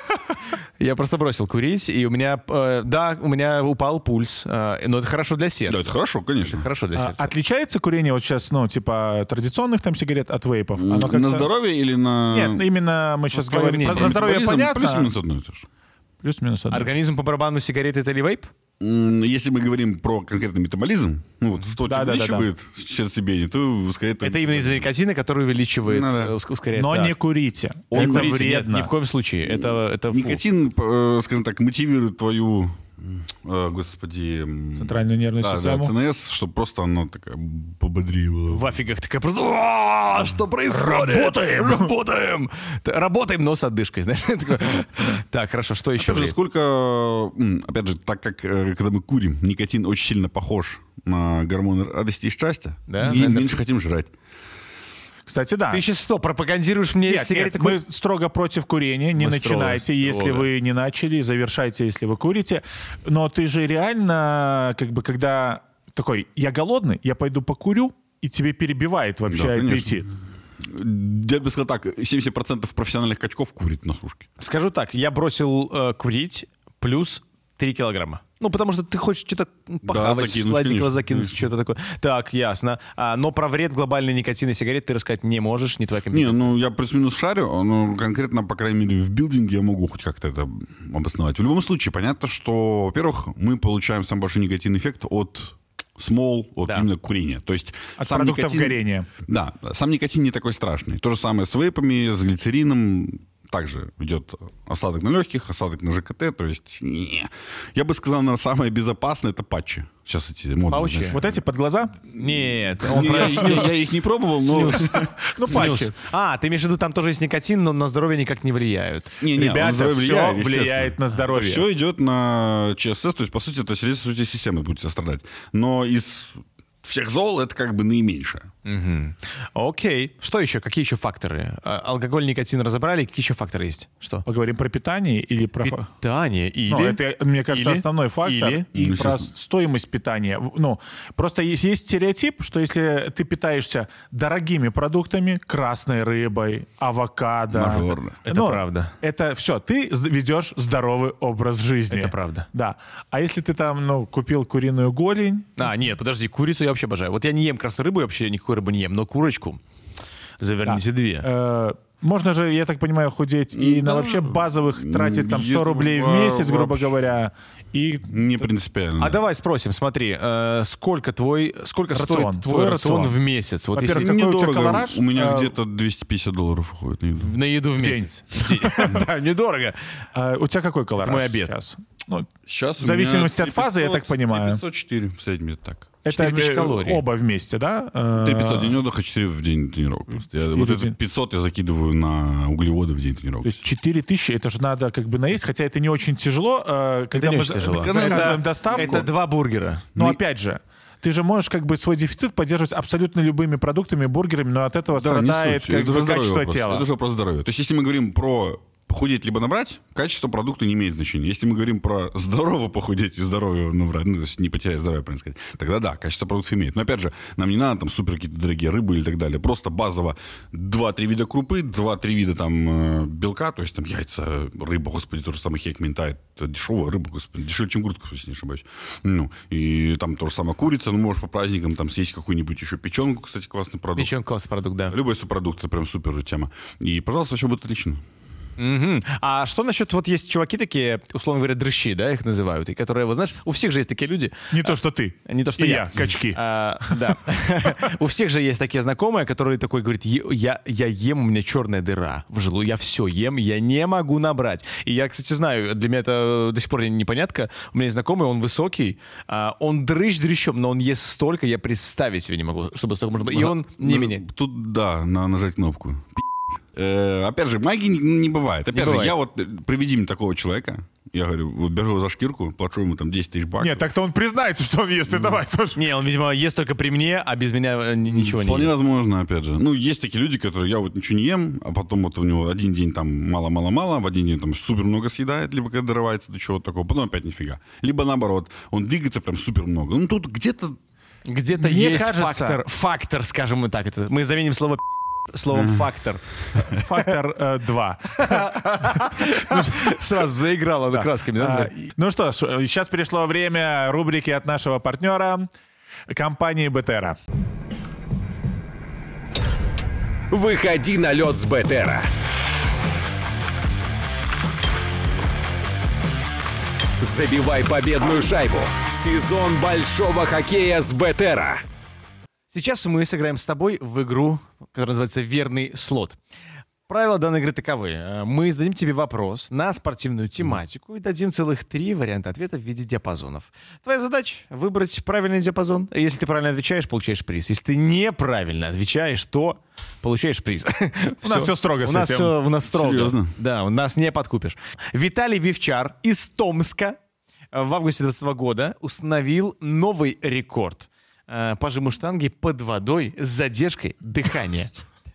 Я просто бросил курить, и у меня, э, да, у меня упал пульс, э, но это хорошо для сердца. Да, это хорошо, конечно. Хорошо для А сердца. Отличается курение вот сейчас, ну, типа традиционных там сигарет от вейпов? Оно как-то- На здоровье или на... Нет, именно мы сейчас твое говорим про мнение. на здоровье, Метаболизм понятно. Плюс-минус одно и то же. Плюс-минус одно. Организм по барабану сигареты это или вейп? М, Если мы говорим про конкретный метаболизм, ну вот что Да, тебя да, да, да. увеличивает сердцебиение, то скорее... Это именно из-за никотина, который увеличивает, Ну да. э, ус- ускоряет. Но Так. не курите. Не Это курите, нет, вредно. ни в коем случае. Это, это фу. Никотин, э, скажем так, мотивирует твою, э, господи... м, Центральную нервную да, систему. Да, ЦНС, чтобы просто оно такая пободрила. В афигах такая просто, «А, что происходит? Работаем! Работаем! Т- Работаем, но с отдышкой, знаешь. Такое. Так, хорошо, что еще? Опять же, сколько... м, Опять же, так как, э, когда мы курим, никотин очень сильно похож на гормон радости и счастья, Да, и да, да. меньше хотим жрать. Кстати, да. Ты сейчас что, пропагандируешь мне Нет, сигареты? нет, мы строго против курения. Не Мы начинайте, строго, если строго. вы не начали, завершайте, если вы курите. Но ты же реально, как бы, когда такой, я голодный, я пойду покурю, и тебе перебивает вообще Да, конечно. аппетит. Я бы сказал так, семьдесят процентов профессиональных качков курит на сушке. Скажу так, я бросил э, курить плюс три килограмма. Ну, потому что ты хочешь что-то похавать, закинуть, сладенького конечно, закинуть, конечно. что-то такое. Так, ясно. А, но про вред глобальной никотина и сигарет ты рассказать не можешь, не твоя Не, компетенция. ну я плюс-минус шарю, но конкретно, по крайней мере, в билдинге я могу хоть как-то это обосновать. В любом случае, понятно, что, во-первых, мы получаем самый большой негативный эффект от смол, от Да. именно курения. То есть От сам продуктов никотин- горения. Да, сам никотин не такой страшный. То же самое с вейпами, с глицерином. Также идет осадок на легких, осадок на ЖКТ. То есть, не. Я бы сказал, наверное, самое безопасное — это патчи. Сейчас эти модные. Паучи? знаешь. Вот эти под глаза? Нет, он Не, про я, снюс. я- я их не пробовал, но... Ну, Снюс. патчи. А, ты имеешь в виду, там тоже есть никотин, но на здоровье никак не влияют. Не, не, Ребята, на здоровье всё влияет, влияет естественно. на здоровье. Все идет на ЧСС, то есть, по сути, это сердечно-сосудистая система будет себя страдать. Но из всех зол это как бы наименьшее. Мгм. Окей. Что еще? Какие еще факторы? А, Алкоголь, никотин разобрали. Какие еще факторы есть? Что? Поговорим про питание или про... фа- Питание или... Ну, это, мне кажется, или- основной фактор. или- И Ну, про естественно. стоимость питания. В- Ну, просто есть, есть стереотип, что если ты питаешься дорогими продуктами, красной рыбой, авокадо... Мажорно. Это ну, правда. Это все. Ты з- ведешь здоровый образ жизни. Это правда. Да. А если ты там, ну, купил куриную голень... А, нет, подожди, курицу я вообще обожаю. Вот я не ем красную рыбу, я вообще никакой рыбы не ем, но курочку заверните две. э, можно же, я так понимаю, худеть и на Да. вообще базовых тратить там сто Где-то рублей в во- месяц, грубо вообще. говоря, и Не принципиально. А давай спросим, смотри, э, сколько твой, сколько Рацион, стоит твой твой рацион рацион. в месяц? Вот Во-первых, если какой у тебя Недорого. колораж? У меня А, где-то двести пятьдесят долларов уходит на еду. на еду в, день. месяц. В день. Да, недорого. а, у тебя какой колораж мой обед. сейчас? Ну, Сейчас В зависимости от фазы, я так понимаю. пятьсот четыре в среднем где-то так. это четыре тысячи э, калорий. оба вместе, да? Э, три пятьсот день отдыха, четыре в день тренировок. Просто. Я, четыре вот в это день. пятьсот я закидываю на углеводы в день тренировок. То есть четыре тысячи, это же надо как бы наесть, хотя это не очень тяжело. э, Когда Это не мы очень за- тяжело. заказываем Это- доставку, Это два бургера. но опять же, ты же можешь как бы свой дефицит поддерживать абсолютно любыми продуктами, бургерами, но от этого Да, не страдает суть. как Это бы уже здоровье качество вопрос. тела. Это уже вопрос здоровья. То есть, если мы говорим про похудеть либо набрать, качество продукта не имеет значения. Если мы говорим про здорово похудеть и здоровье набрать, ну, то есть не потерять здоровье, правильно сказать, тогда да, качество продуктов имеет. Но опять же, нам не надо там супер какие-то дорогие рыбы или так далее. Просто базово два-три вида крупы, два-три вида там э, белка, то есть там яйца, рыба, господи, то же самое хек ментай, это дешевая рыба, господи, дешевле, чем куртка, если не ошибаюсь. Ну, и там то же самое курица, ну, можешь по праздникам там съесть какую-нибудь еще печенку, кстати, классный продукт. Печен классный продукт, да. Любой субпродукт, это прям супер тема. И, пожалуйста, все будет отлично. Угу. А что насчет, вот есть чуваки такие, условно говоря, дрыщи, да, их называют, и которые, вот знаешь, у всех же есть такие люди. Не то, что ты. Не то, что И я. я, качки. А, да. У всех же есть такие знакомые, которые такой говорит, я, я ем, у меня черная дыра в желудке, я все ем, я не могу набрать. И я, кстати, знаю, для меня это до сих пор непонятка. У меня есть знакомый, он высокий, он дрыщ дрыщом, но он ест столько, я представить себе не могу, чтобы столько можно было. И он не менее. Тут, да, надо нажать кнопку. Э, опять же, магии не, не бывает. Опять не же, бывает. я вот, приведи мне такого человека, я говорю, вот беру его за шкирку, плачу ему там десять тысяч баксов. Нет, так-то он признается, что он ест, и давай тоже. Не, он, видимо, ест только при мне, а без меня ничего не Вполне ест. возможно, опять же. Ну, есть такие люди, которые, я вот ничего не ем, а потом вот у него один день там мало-мало-мало, в один день там супер много съедает, либо когда дорывается до чего-то такого, потом опять нифига. Либо наоборот, он двигается прям супер много. Ну, тут где-то... Где-то Мне есть кажется- фактор, фактор, скажем мы так. Это, мы заменим слово словом фактор. Фактор э, два. Сразу заиграла да. красками. Да? А, ну что ж, сейчас пришло время рубрики от нашего партнера, компании Бетера. Выходи на лед с Бетера. Забивай победную шайбу. Сезон большого хоккея с Бетера. Сейчас мы сыграем с тобой в игру, которая называется «Верный слот». Правила данной игры таковы. Мы зададим тебе вопрос на спортивную тематику и дадим целых три варианта ответа в виде диапазонов. Твоя задача — выбрать правильный диапазон. Если ты правильно отвечаешь, получаешь приз. Если ты неправильно отвечаешь, то получаешь приз. У нас все строго У с нас этим. все, у нас строго. Серьезно? Да, у нас не подкупишь. Виталий Вивчар из Томска в августе двадцатого года установил новый рекорд по жиму штанги под водой с задержкой дыхания.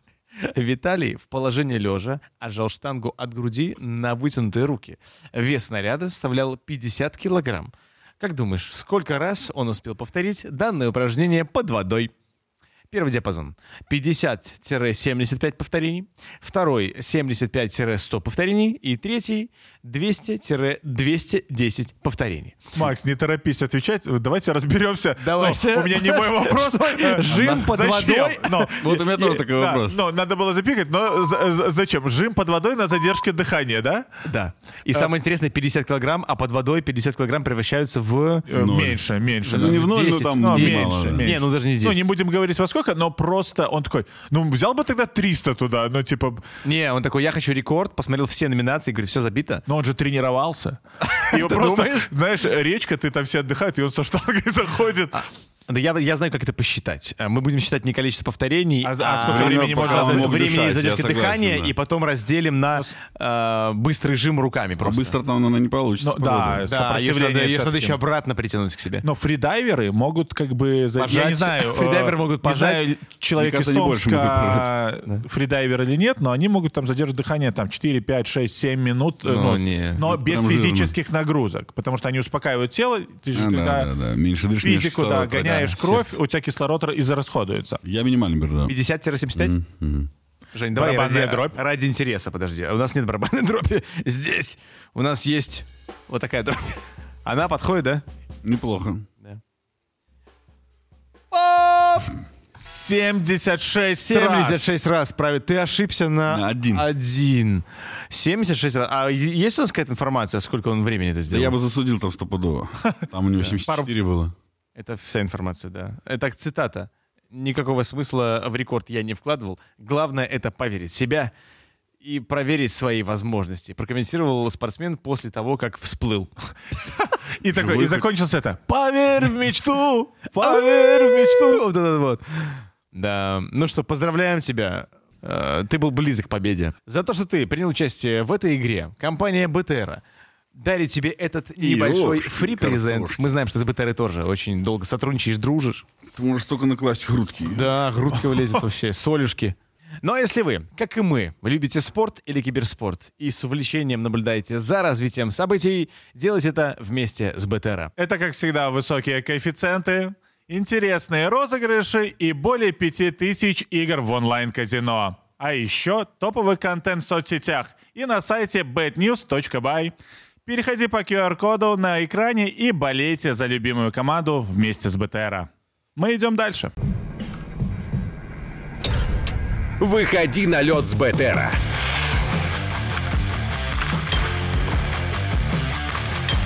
Виталий в положении лежа отжал штангу от груди на вытянутые руки. Вес снаряда составлял пятьдесят килограмм. Как думаешь, сколько раз он успел повторить данное упражнение под водой? Первый диапазон — пятьдесят - семьдесят пять повторений. Второй — семьдесят пять - сто повторений. И третий — двести - двести десять повторений. Макс, не торопись отвечать. Давайте разберемся. Давайте. Ну, у меня не мой вопрос. Жим под Зачем? водой? Но, Вот у меня тоже такой да, вопрос. но надо было запикать, но за- за- зачем? Жим под водой на задержке дыхания, да? Да. И самое интересное, пятьдесят килограмм, а под водой пятьдесят килограмм превращаются в... Э, Меньше, меньше. Ну, не в ноль, но десять, там Ну, мало, меньше, да. меньше. Не, ну даже не Ну, десять. не будем говорить во сколько, но просто он такой, ну, взял бы тогда триста туда, ну, типа... Не, он такой, я хочу рекорд, посмотрел все номинации, говорит, все забито. Но он же тренировался. Его Ты просто, думаешь? знаешь, речка, ты там все отдыхают, и он со штангой заходит. Да я, я знаю, как это посчитать. Мы будем считать не количество повторений, А за- а сколько время времени пока можно он за- мог времени дышать, задержки я согласен, дыхания, да. и потом разделим на э, быстрый жим руками А просто. быстро там, наверное, не получится. Ну, да, правда. Да, сопротивление если надо, если надо всё-таки. еще обратно притянуть к себе. Но фридайверы могут как бы... за- Я Пожать. не знаю, Фридайверы э, могут не пожать. знаю, человек Мне из кажется, они больше Томска фридайвер или нет, но они могут там задержать дыхание там четыре, пять, шесть, семь минут, э, Ну, ну, не. но Это без прям жирно. физических нагрузок, потому что они успокаивают тело. Ты же А, когда да, да, да. Меньше дышишь, меньше физику да, кислорода тратишь. гоняешь да, кровь, сердце. у тебя кислород израсходуется. Я минимально беру, да. пятьдесят - семьдесят пять? Жень, давай Барабанная ради, дробь. ради интереса, подожди. У нас нет барабанной дроби. Здесь у нас есть вот такая дробь. Она подходит, да? Неплохо. семьдесят шесть семьдесят раз. шесть раз правит. Ты ошибся на, На один. один. семьдесят шесть раз. А е- есть у нас какая-то информация, сколько он времени это Да сделал? я бы засудил там стопудово. Там у него семьдесят четыре было. Это вся информация, да. Это цитата. Никакого смысла в рекорд я не вкладывал. Главное — это поверить в себя и проверить свои возможности. Прокомментировал спортсмен после того, как всплыл. И такой, Живой и закончился это. Поверь в мечту! Поверь в мечту! Вот это вот. Да. Ну что, поздравляем тебя. Э, Ты был близок к победе. За то, что ты принял участие в этой игре, компания Бетера дарит тебе этот небольшой Ёшкин фри-презент. картошки. Мы знаем, что с Бетерой тоже очень долго сотрудничаешь, дружишь. Ты можешь только накласть грудки. Да, грудка влезет вообще, солюшки. Но если вы, как и мы, любите спорт или киберспорт и с увлечением наблюдаете за развитием событий, делайте это вместе с Бетера. Это, как всегда, высокие коэффициенты, интересные розыгрыши и более пяти тысяч игр в онлайн-казино. А еще топовый контент в соцсетях и на сайте бет ньюс точка бай. Переходи по ку ар-коду на экране и болейте за любимую команду вместе с Бетера. Мы идем дальше. Выходи на лед с Бетера.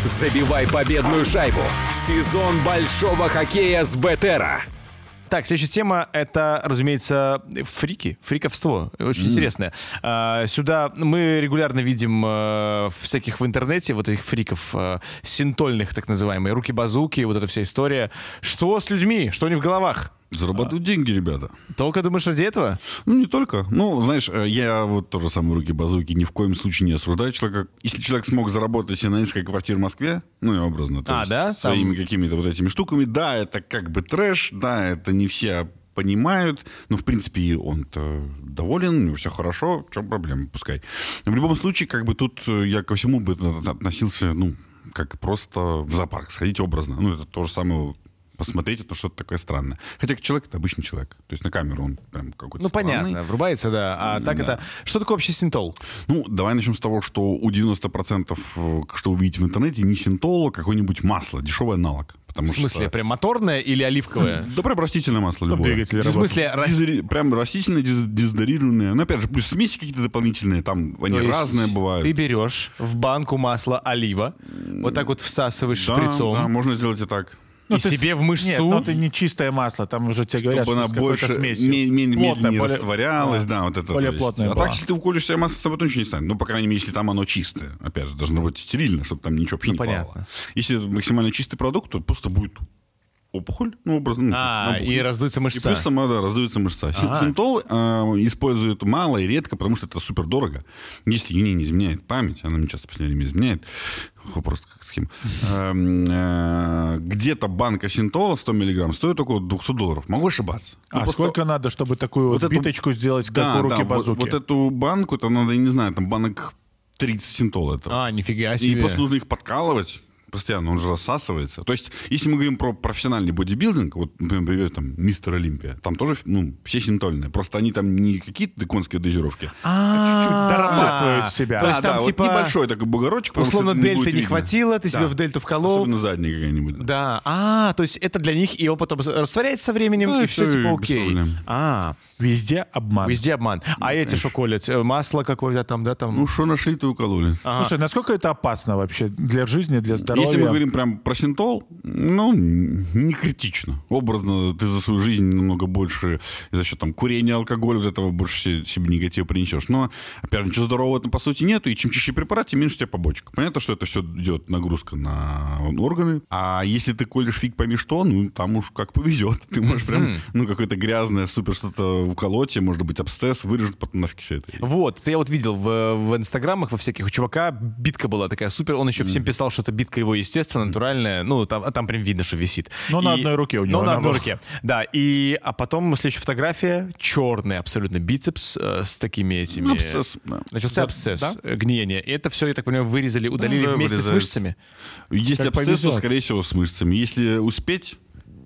Забивай победную шайбу. Сезон большого хоккея с Бетера. Так, следующая тема — это, разумеется, фрики, фриковство. Очень mm. интересное. А, сюда мы регулярно видим а, всяких в интернете вот этих фриков а, синтольных, так называемые, руки-базуки, вот эта вся история. Что с людьми? Что они в головах? Зарабатывают а. деньги, ребята. Только думаешь ради этого? Ну, не только. Ну, знаешь, я вот тоже самые руки-базуки ни в коем случае не осуждаю человека. Если человек смог заработать себе на несколько квартир в Москве, ну и образно, то а, есть да? своими Там... какими-то вот этими штуками, да, это как бы трэш, да, это не все понимают, но, в принципе, он-то доволен, у него все хорошо, в чем проблема, пускай. В любом случае, как бы тут я ко всему бы относился, ну, как просто в зоопарк сходить образно. Ну, это то же самое... Посмотреть, это что-то такое странное. Хотя человек — это обычный человек. То есть на камеру он прям какой-то Ну, странный. понятно, врубается, да. А так да. это... Что такое вообще синтол? Ну, давай начнем с того, что у девяноста процентов, что вы видите в интернете, не синтол, а какое-нибудь масло, дешевый аналог. Потому в смысле, что... прям моторное или оливковое? Да прям растительное масло любое. В смысле... Прям растительное, дезодорированное. Но опять же, плюс смеси какие-то дополнительные, там они разные бывают. Ты берешь в банку масло олива, вот так вот всасываешь шприцом. Да, можно сделать и так. Ну, и ты, себе в мышцу. Нет, ну это не чистое масло, там уже тебе говорят, чтобы что она с больше, смесью. ме- ме- медленнее более, растворялась, да, вот это. Более есть. плотная А была. так, если ты уколешь себе масло, с собой, то ничего не станет. Ну, по крайней мере, если там оно чистое. Опять же, должно быть стерильно, чтобы там ничего вообще ну, не понятно. плавало. Если это максимально чистый продукт, то просто будет опухоль, ну, образно. Ну, а, и раздуется мышца. И плюс сама, да, раздуется мышца. А-а. Синтол э, используют мало и редко, потому что это супер дорого. Если мне не изменяет память, она мне часто в последнее время изменяет, просто как схема. Где-то банка синтола сто миллиграмм стоит около двести долларов. Могу ошибаться. А ну, сколько надо, чтобы такую вот, вот биточку эту... сделать, как да, у руки-базуки? Да, вот, вот эту банку, это надо, я не знаю, там банок тридцать синтола этого. А, нифига себе. И просто нужно их подкалывать постоянно, он же рассасывается. То есть, если мы говорим про профессиональный бодибилдинг, вот, например, там, Мистер Олимпия, там тоже, ну, все синтольные. Просто они там не какие-то конские дозировки, а чуть-чуть дорабатывают себя. То есть там типа небольшой такой бугорочек. Условно, дельты не хватило, ты себе в дельту вколол. Особенно задняя какая-нибудь. Да. А, то есть это для них, и он потом растворяется со временем, и все типа окей. А. Везде обман. Везде обман. А эти что колят? Масло какое-то там, да, там? Ну, что нашли, то укололи. Слушай, насколько это опасно вообще для жизни, для здоровья? Если мы говорим прям про синтол, ну, не критично. Образно, ты за свою жизнь намного больше за счет там курения, алкоголя, вот этого больше себе негатива принесешь. Но, опять же, ничего здорового там, по сути, нету. И чем чище препарат, тем меньше у тебя побочек. Понятно, что это все идет нагрузка на органы. А если ты колешь фиг пойми что, ну, там уж как повезет. Ты можешь прям, ну, какое-то грязное, супер что-то уколоть, может быть, абсцесс, вырежут, потом нафиг все это. Вот, я вот видел в, в инстаграмах, во всяких, у чувака битка была такая супер, он еще всем писал, что это битка его естественная, натуральная, ну, там, там прям видно, что висит. Но и, на одной руке у него. Но на одной руке, да. И, а потом следующая фотография, черный абсолютно бицепс э, с такими этими... Абсцесс, да. Начался да, абсцесс, да? гниение. И это все, я так понимаю, вырезали, удалили да, вместе вырезают. с мышцами? Если Как абсцесс, повезет. то, скорее всего, с мышцами. Если успеть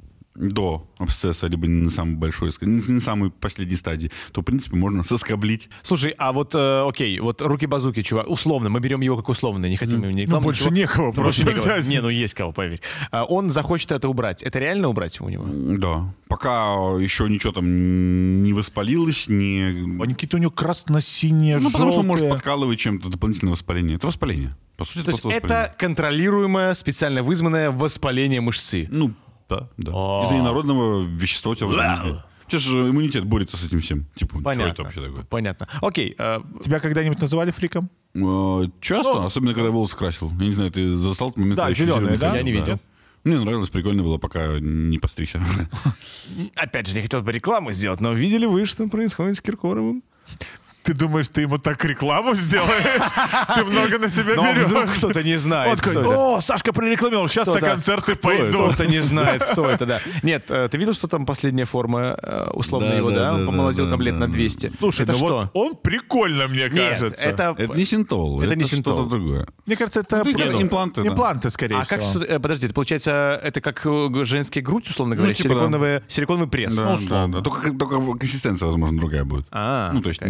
до абсцесса, либо не на самой большой, не на самой последней стадии, то, в принципе, можно соскоблить. Слушай, а вот, э, окей, вот руки-базуки, чувак, условно, мы берем его как условный, не хотим его не рекламу. Ну, больше ничего. некого Больше просто некого. взять. Не, ну есть кого, поверь. А он захочет это убрать. Это реально убрать у него? Да. Пока еще ничего там не воспалилось, не... Они какие-то у него красно-синие, Ну, потому что он может желтые. подкалывать чем-то дополнительное воспаление. Это воспаление. По сути, То есть просто это воспаление. контролируемое, специально вызванное воспаление мышцы. Ну, да, да. О. Из-за инородного вещества у тебя в организме. У тебя же иммунитет борется с этим всем. Типа, что это вообще такое? Понятно. Окей. э, Тебя когда-нибудь называли фриком? Э, Часто, особенно когда волосы красил. Я не знаю, ты застал этот момент? Да, когда еще зеленые, зеленый да? ходил? Я не видел. Мне нравилось, прикольно было, пока не постригся. Опять же, не хотел бы рекламу сделать, но видели вы, что происходит с Киркоровым? Ты думаешь, ты ему так рекламу сделаешь? Ты много на себя Но вдруг берешь. кто-то не Он знает, такой, кто это. о, Сашка прорекламировал, сейчас на Кто-то- концерты кто это? пойду. Кто-то не знает, кто это, да. Нет, э, ты видел, что там последняя форма, э, условно Да, его, да, да? Он да, помолодел да, там лет да, на да. двести. Слушай, это ну что? вот он прикольно, мне Нет, кажется. это... Это не синтол, Это это не синтол. что-то другое. Мне кажется, это Ну, про- импланты, да. импланты, скорее А как всего. что... э, Подожди, это получается, это как э, женская грудь, условно говоря, типа, да. силиконовый, силиконовый пресс. Да, Ну, да, условно. да. Только, только консистенция, возможно, другая будет. А, ну, то есть такая не такая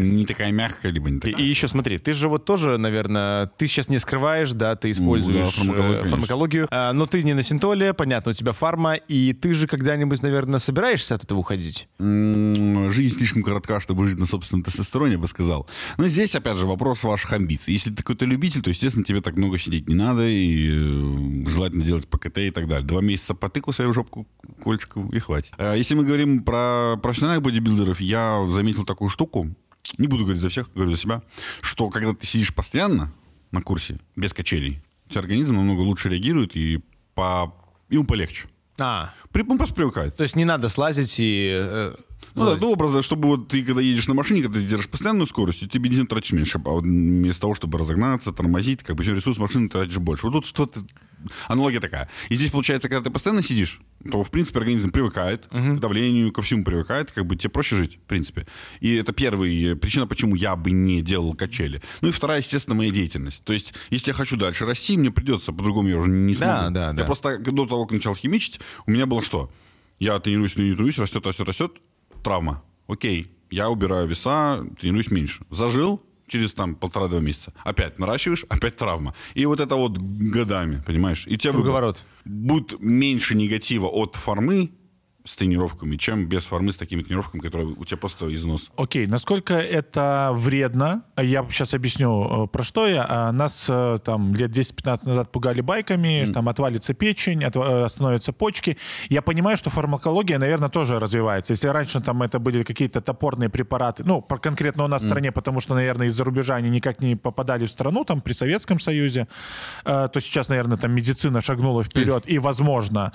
такая мягкая, либо не И, такая. и еще смотри, ты же вот тоже, наверное, ты сейчас не скрываешь, да, ты используешь да, фармакологию, э, фармакологию, а, но ты не на синтоле, понятно, у тебя фарма, и ты же когда-нибудь, наверное, собираешься от этого уходить? М, Жизнь слишком коротка, чтобы жить на собственном тестостероне, я бы сказал. Но здесь, опять же, вопрос ваших амбиций. Если ты какой-то любитель, то, естественно, тебе так много сидеть не надо, и э, желательно делать ПКТ и так далее. Два месяца потыку свою жопку кольчиков и хватит. А если мы говорим про профессиональных бодибилдеров, я заметил такую штуку, не буду говорить за всех, говорю за себя, что когда ты сидишь постоянно на курсе, без качелей, у тебя организм намного лучше реагирует, и по... ему полегче. А, При- Он просто привыкает. то есть не надо слазить и... э, Ну, да, залазить. это образно, чтобы вот ты, когда едешь на машине, когда ты держишь постоянную скорость, ты бензин тратишь меньше. А вот вместо того, чтобы разогнаться, тормозить, как бы все ресурс машины тратишь больше. Вот тут что-то... Аналогия такая. И здесь, получается, когда ты постоянно сидишь, то, в принципе, организм привыкает uh-huh. к давлению, ко всему привыкает, как бы тебе проще жить, в принципе. И это первая причина, почему я бы не делал качели. Ну и вторая, естественно, моя деятельность. То есть, если я хочу дальше расти, мне придется, по-другому я уже не смогу. Да, да, я да. просто до того, как начал химичить, у меня было что? Я тренируюсь, тренируюсь, растет, растет, растет, травма. Окей, я убираю веса, тренируюсь меньше. Зажил через там полтора-два месяца. Опять наращиваешь, опять травма. И вот это вот годами, понимаешь? И у тебя Круговорот. будет меньше негатива от формы с тренировками, чем без формы с такими тренировками, которые у тебя просто износ. Окей, насколько это вредно? Я сейчас объясню, э, про что я. А, Нас э, там лет десять-пятнадцать назад пугали байками, mm. там отвалится печень, от- э, остановятся почки. Я понимаю, что фармакология, наверное, тоже развивается. Если раньше там это были какие-то топорные препараты, ну, про- конкретно у нас mm. в стране, потому что, наверное, из-за рубежа они никак не попадали в страну, там, при Советском Союзе, э, то сейчас, наверное, там медицина шагнула вперед и, возможно,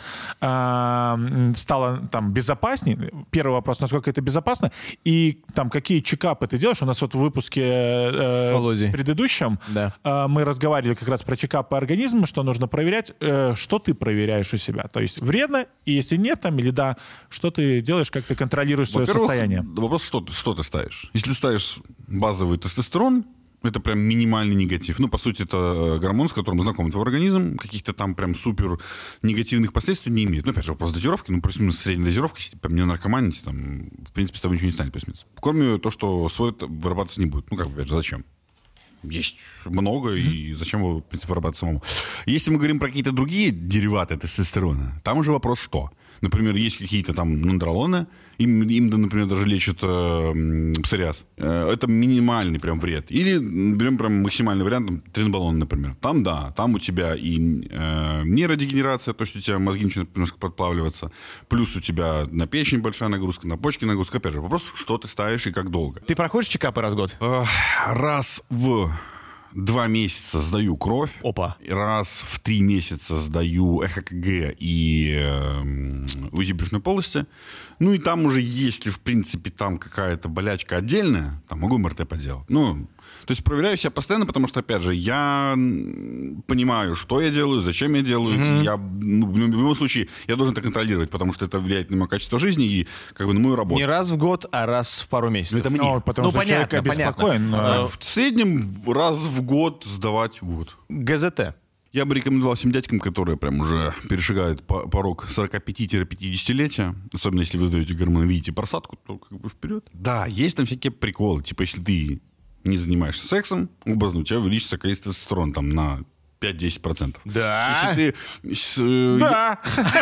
э, стала там безопаснее. Первый вопрос, насколько это безопасно, и там какие чекапы ты делаешь. У нас вот в выпуске э, С Володей. предыдущем Да. э, мы разговаривали как раз про чекапы организма, что нужно проверять. Э, что ты проверяешь у себя? То есть вредно, и если нет, там, или да, что ты делаешь, как ты контролируешь свое Во-первых, состояние? вопрос, что ты, что ты ставишь. Если ты ставишь базовый тестостерон, это прям минимальный негатив. Ну, по сути, это гормон, с которым знаком твой организм. Каких-то там прям супер негативных последствий не имеет. Ну, опять же, вопрос дозировки. Ну, плюс-минус средняя дозировка. Если прям не наркоманить, там, в принципе, с тобой ничего не станет плюс-минус. Кроме того, что свой вырабатываться не будет. Ну, как бы, опять же, зачем? Есть много, mm-hmm. и зачем его, в принципе, вырабатывать самому. Если мы говорим про какие-то другие дериваты тестостерона, там уже вопрос что? Например, есть какие-то там нандролоны, им, им например, даже лечат э, псориаз. Э, это минимальный прям вред. Или берем прям максимальный вариант, там, тренбалон, например. Там, да, там у тебя и э, нейродегенерация, то есть у тебя мозги начинают немножко подплавливаться, плюс у тебя на печень большая нагрузка, на почки нагрузка. Опять же, вопрос, что ты ставишь и как долго. Ты проходишь чекапы раз в год? Э, раз в два месяца сдаю кровь. Опа. Раз в три месяца сдаю ЭХКГ и э, УЗИ брюшной полости. Ну и там уже, если, в принципе, там какая-то болячка отдельная, там могу МРТ поделать. Ну, то есть проверяю себя постоянно, потому что, опять же, я понимаю, что я делаю, зачем я делаю. Mm-hmm. Я, ну, в любом случае, я должен это контролировать, потому что это влияет на мое качество жизни и как бы на мою работу. Не раз в год, а раз в пару месяцев. Это мне. Ну, потому Ну, что понятно, человек обеспокоен. понятно. но- В среднем раз в год сдавать вот. ГЗТ. Я бы рекомендовал всем дядькам, которые прям уже перешагают по- порог сорок пять-пятидесятилетия, особенно если вы сдаете гормоны, видите просадку, то как бы вперед. Да, есть там всякие приколы. Типа, если ты не занимаешься сексом, образно, у тебя увеличится количество тестостерона там на пять-десять процентов. Да. Если ты... с, э, Да.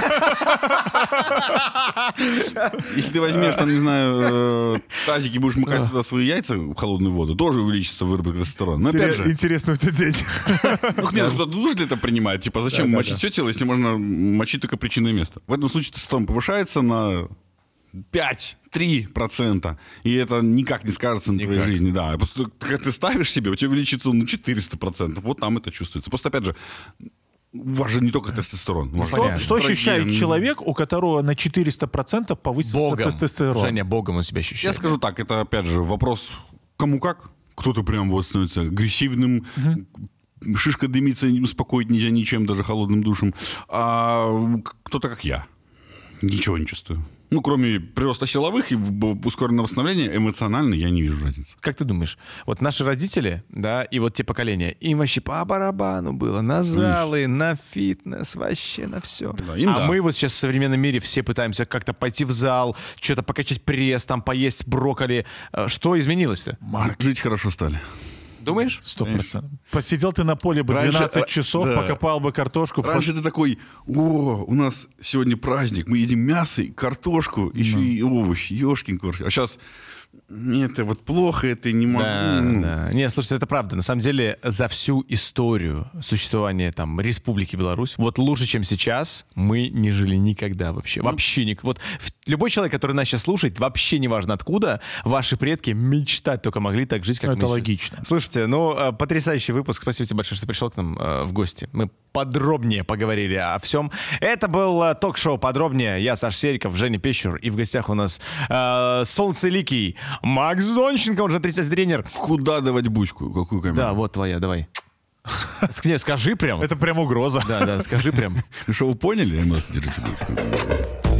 Если ты возьмешь, там, не знаю, э, тазики, будешь макать туда свои яйца в холодную воду, тоже увеличится выработка тестостерона. Но опять же... Интересный у тебя день. Ну, нет, кто-то должен ли это принимать? Типа, зачем Да, да, мочить да. все тело, если можно мочить только причинное место? В этом случае тестостерон повышается на пять-три процента, и это никак не скажется на твоей Никак. жизни. Да. Просто когда ты ставишь себе, у тебя увеличится на четыреста процентов. Вот там это чувствуется. Просто, опять же, у вас же не только тестостерон. У вас Что, же понятно. что ощущает эстроген. человек, у которого на четыреста процентов повысится Богом. тестостерон? Женя, богом он себя Я ощущает. скажу так, это, опять же, вопрос кому как. Кто-то прям вот становится агрессивным, шишка дымится, успокоить нельзя ничем, даже холодным душем. А кто-то как я. Ничего не чувствую. Ну, кроме прироста силовых и в- ускоренного восстановления, эмоционально я не вижу разницы. Как ты думаешь, вот наши родители, да, и вот те поколения, им вообще по барабану было на залы, на фитнес, вообще на все. Да, им а да. мы вот сейчас в современном мире все пытаемся как-то пойти в зал, что-то покачать пресс, там поесть брокколи. Э, Что изменилось-то? Жить хорошо стали. Думаешь? Сто процентов. Посидел ты на поле бы Раньше, двенадцать э, часов, да. покопал бы картошку. Раньше ты такой, о, у нас сегодня праздник, мы едим мясо, и картошку, еще и овощи, ешкин корж. А сейчас, это вот плохо, это не могу. Да, Ну, да. Не, слушайте, это правда. На самом деле, за всю историю существования там Республики Беларусь, вот лучше, чем сейчас, мы не жили никогда вообще. Вообще никак. Вот в- любой человек, который нас сейчас слушает, вообще неважно откуда, ваши предки мечтать только могли так жить, как Ну, мы это сейчас. логично. Слушайте, ну, э, потрясающий выпуск. Спасибо тебе большое, что пришел к нам э, в гости. Мы подробнее поговорили о всем. Это был э, ток-шоу «Подробнее». Я Саша Сериков, Женя Пещур. И в гостях у нас э, солнцеликий Макс Зонченко, он же тридцатый тренер. Куда давать бучку? Какую камеру? Да, вот твоя, давай. Ск- не, скажи прям. Это прям угроза. Да, да, скажи прям. Ну что, вы поняли? Ну, держите бучку.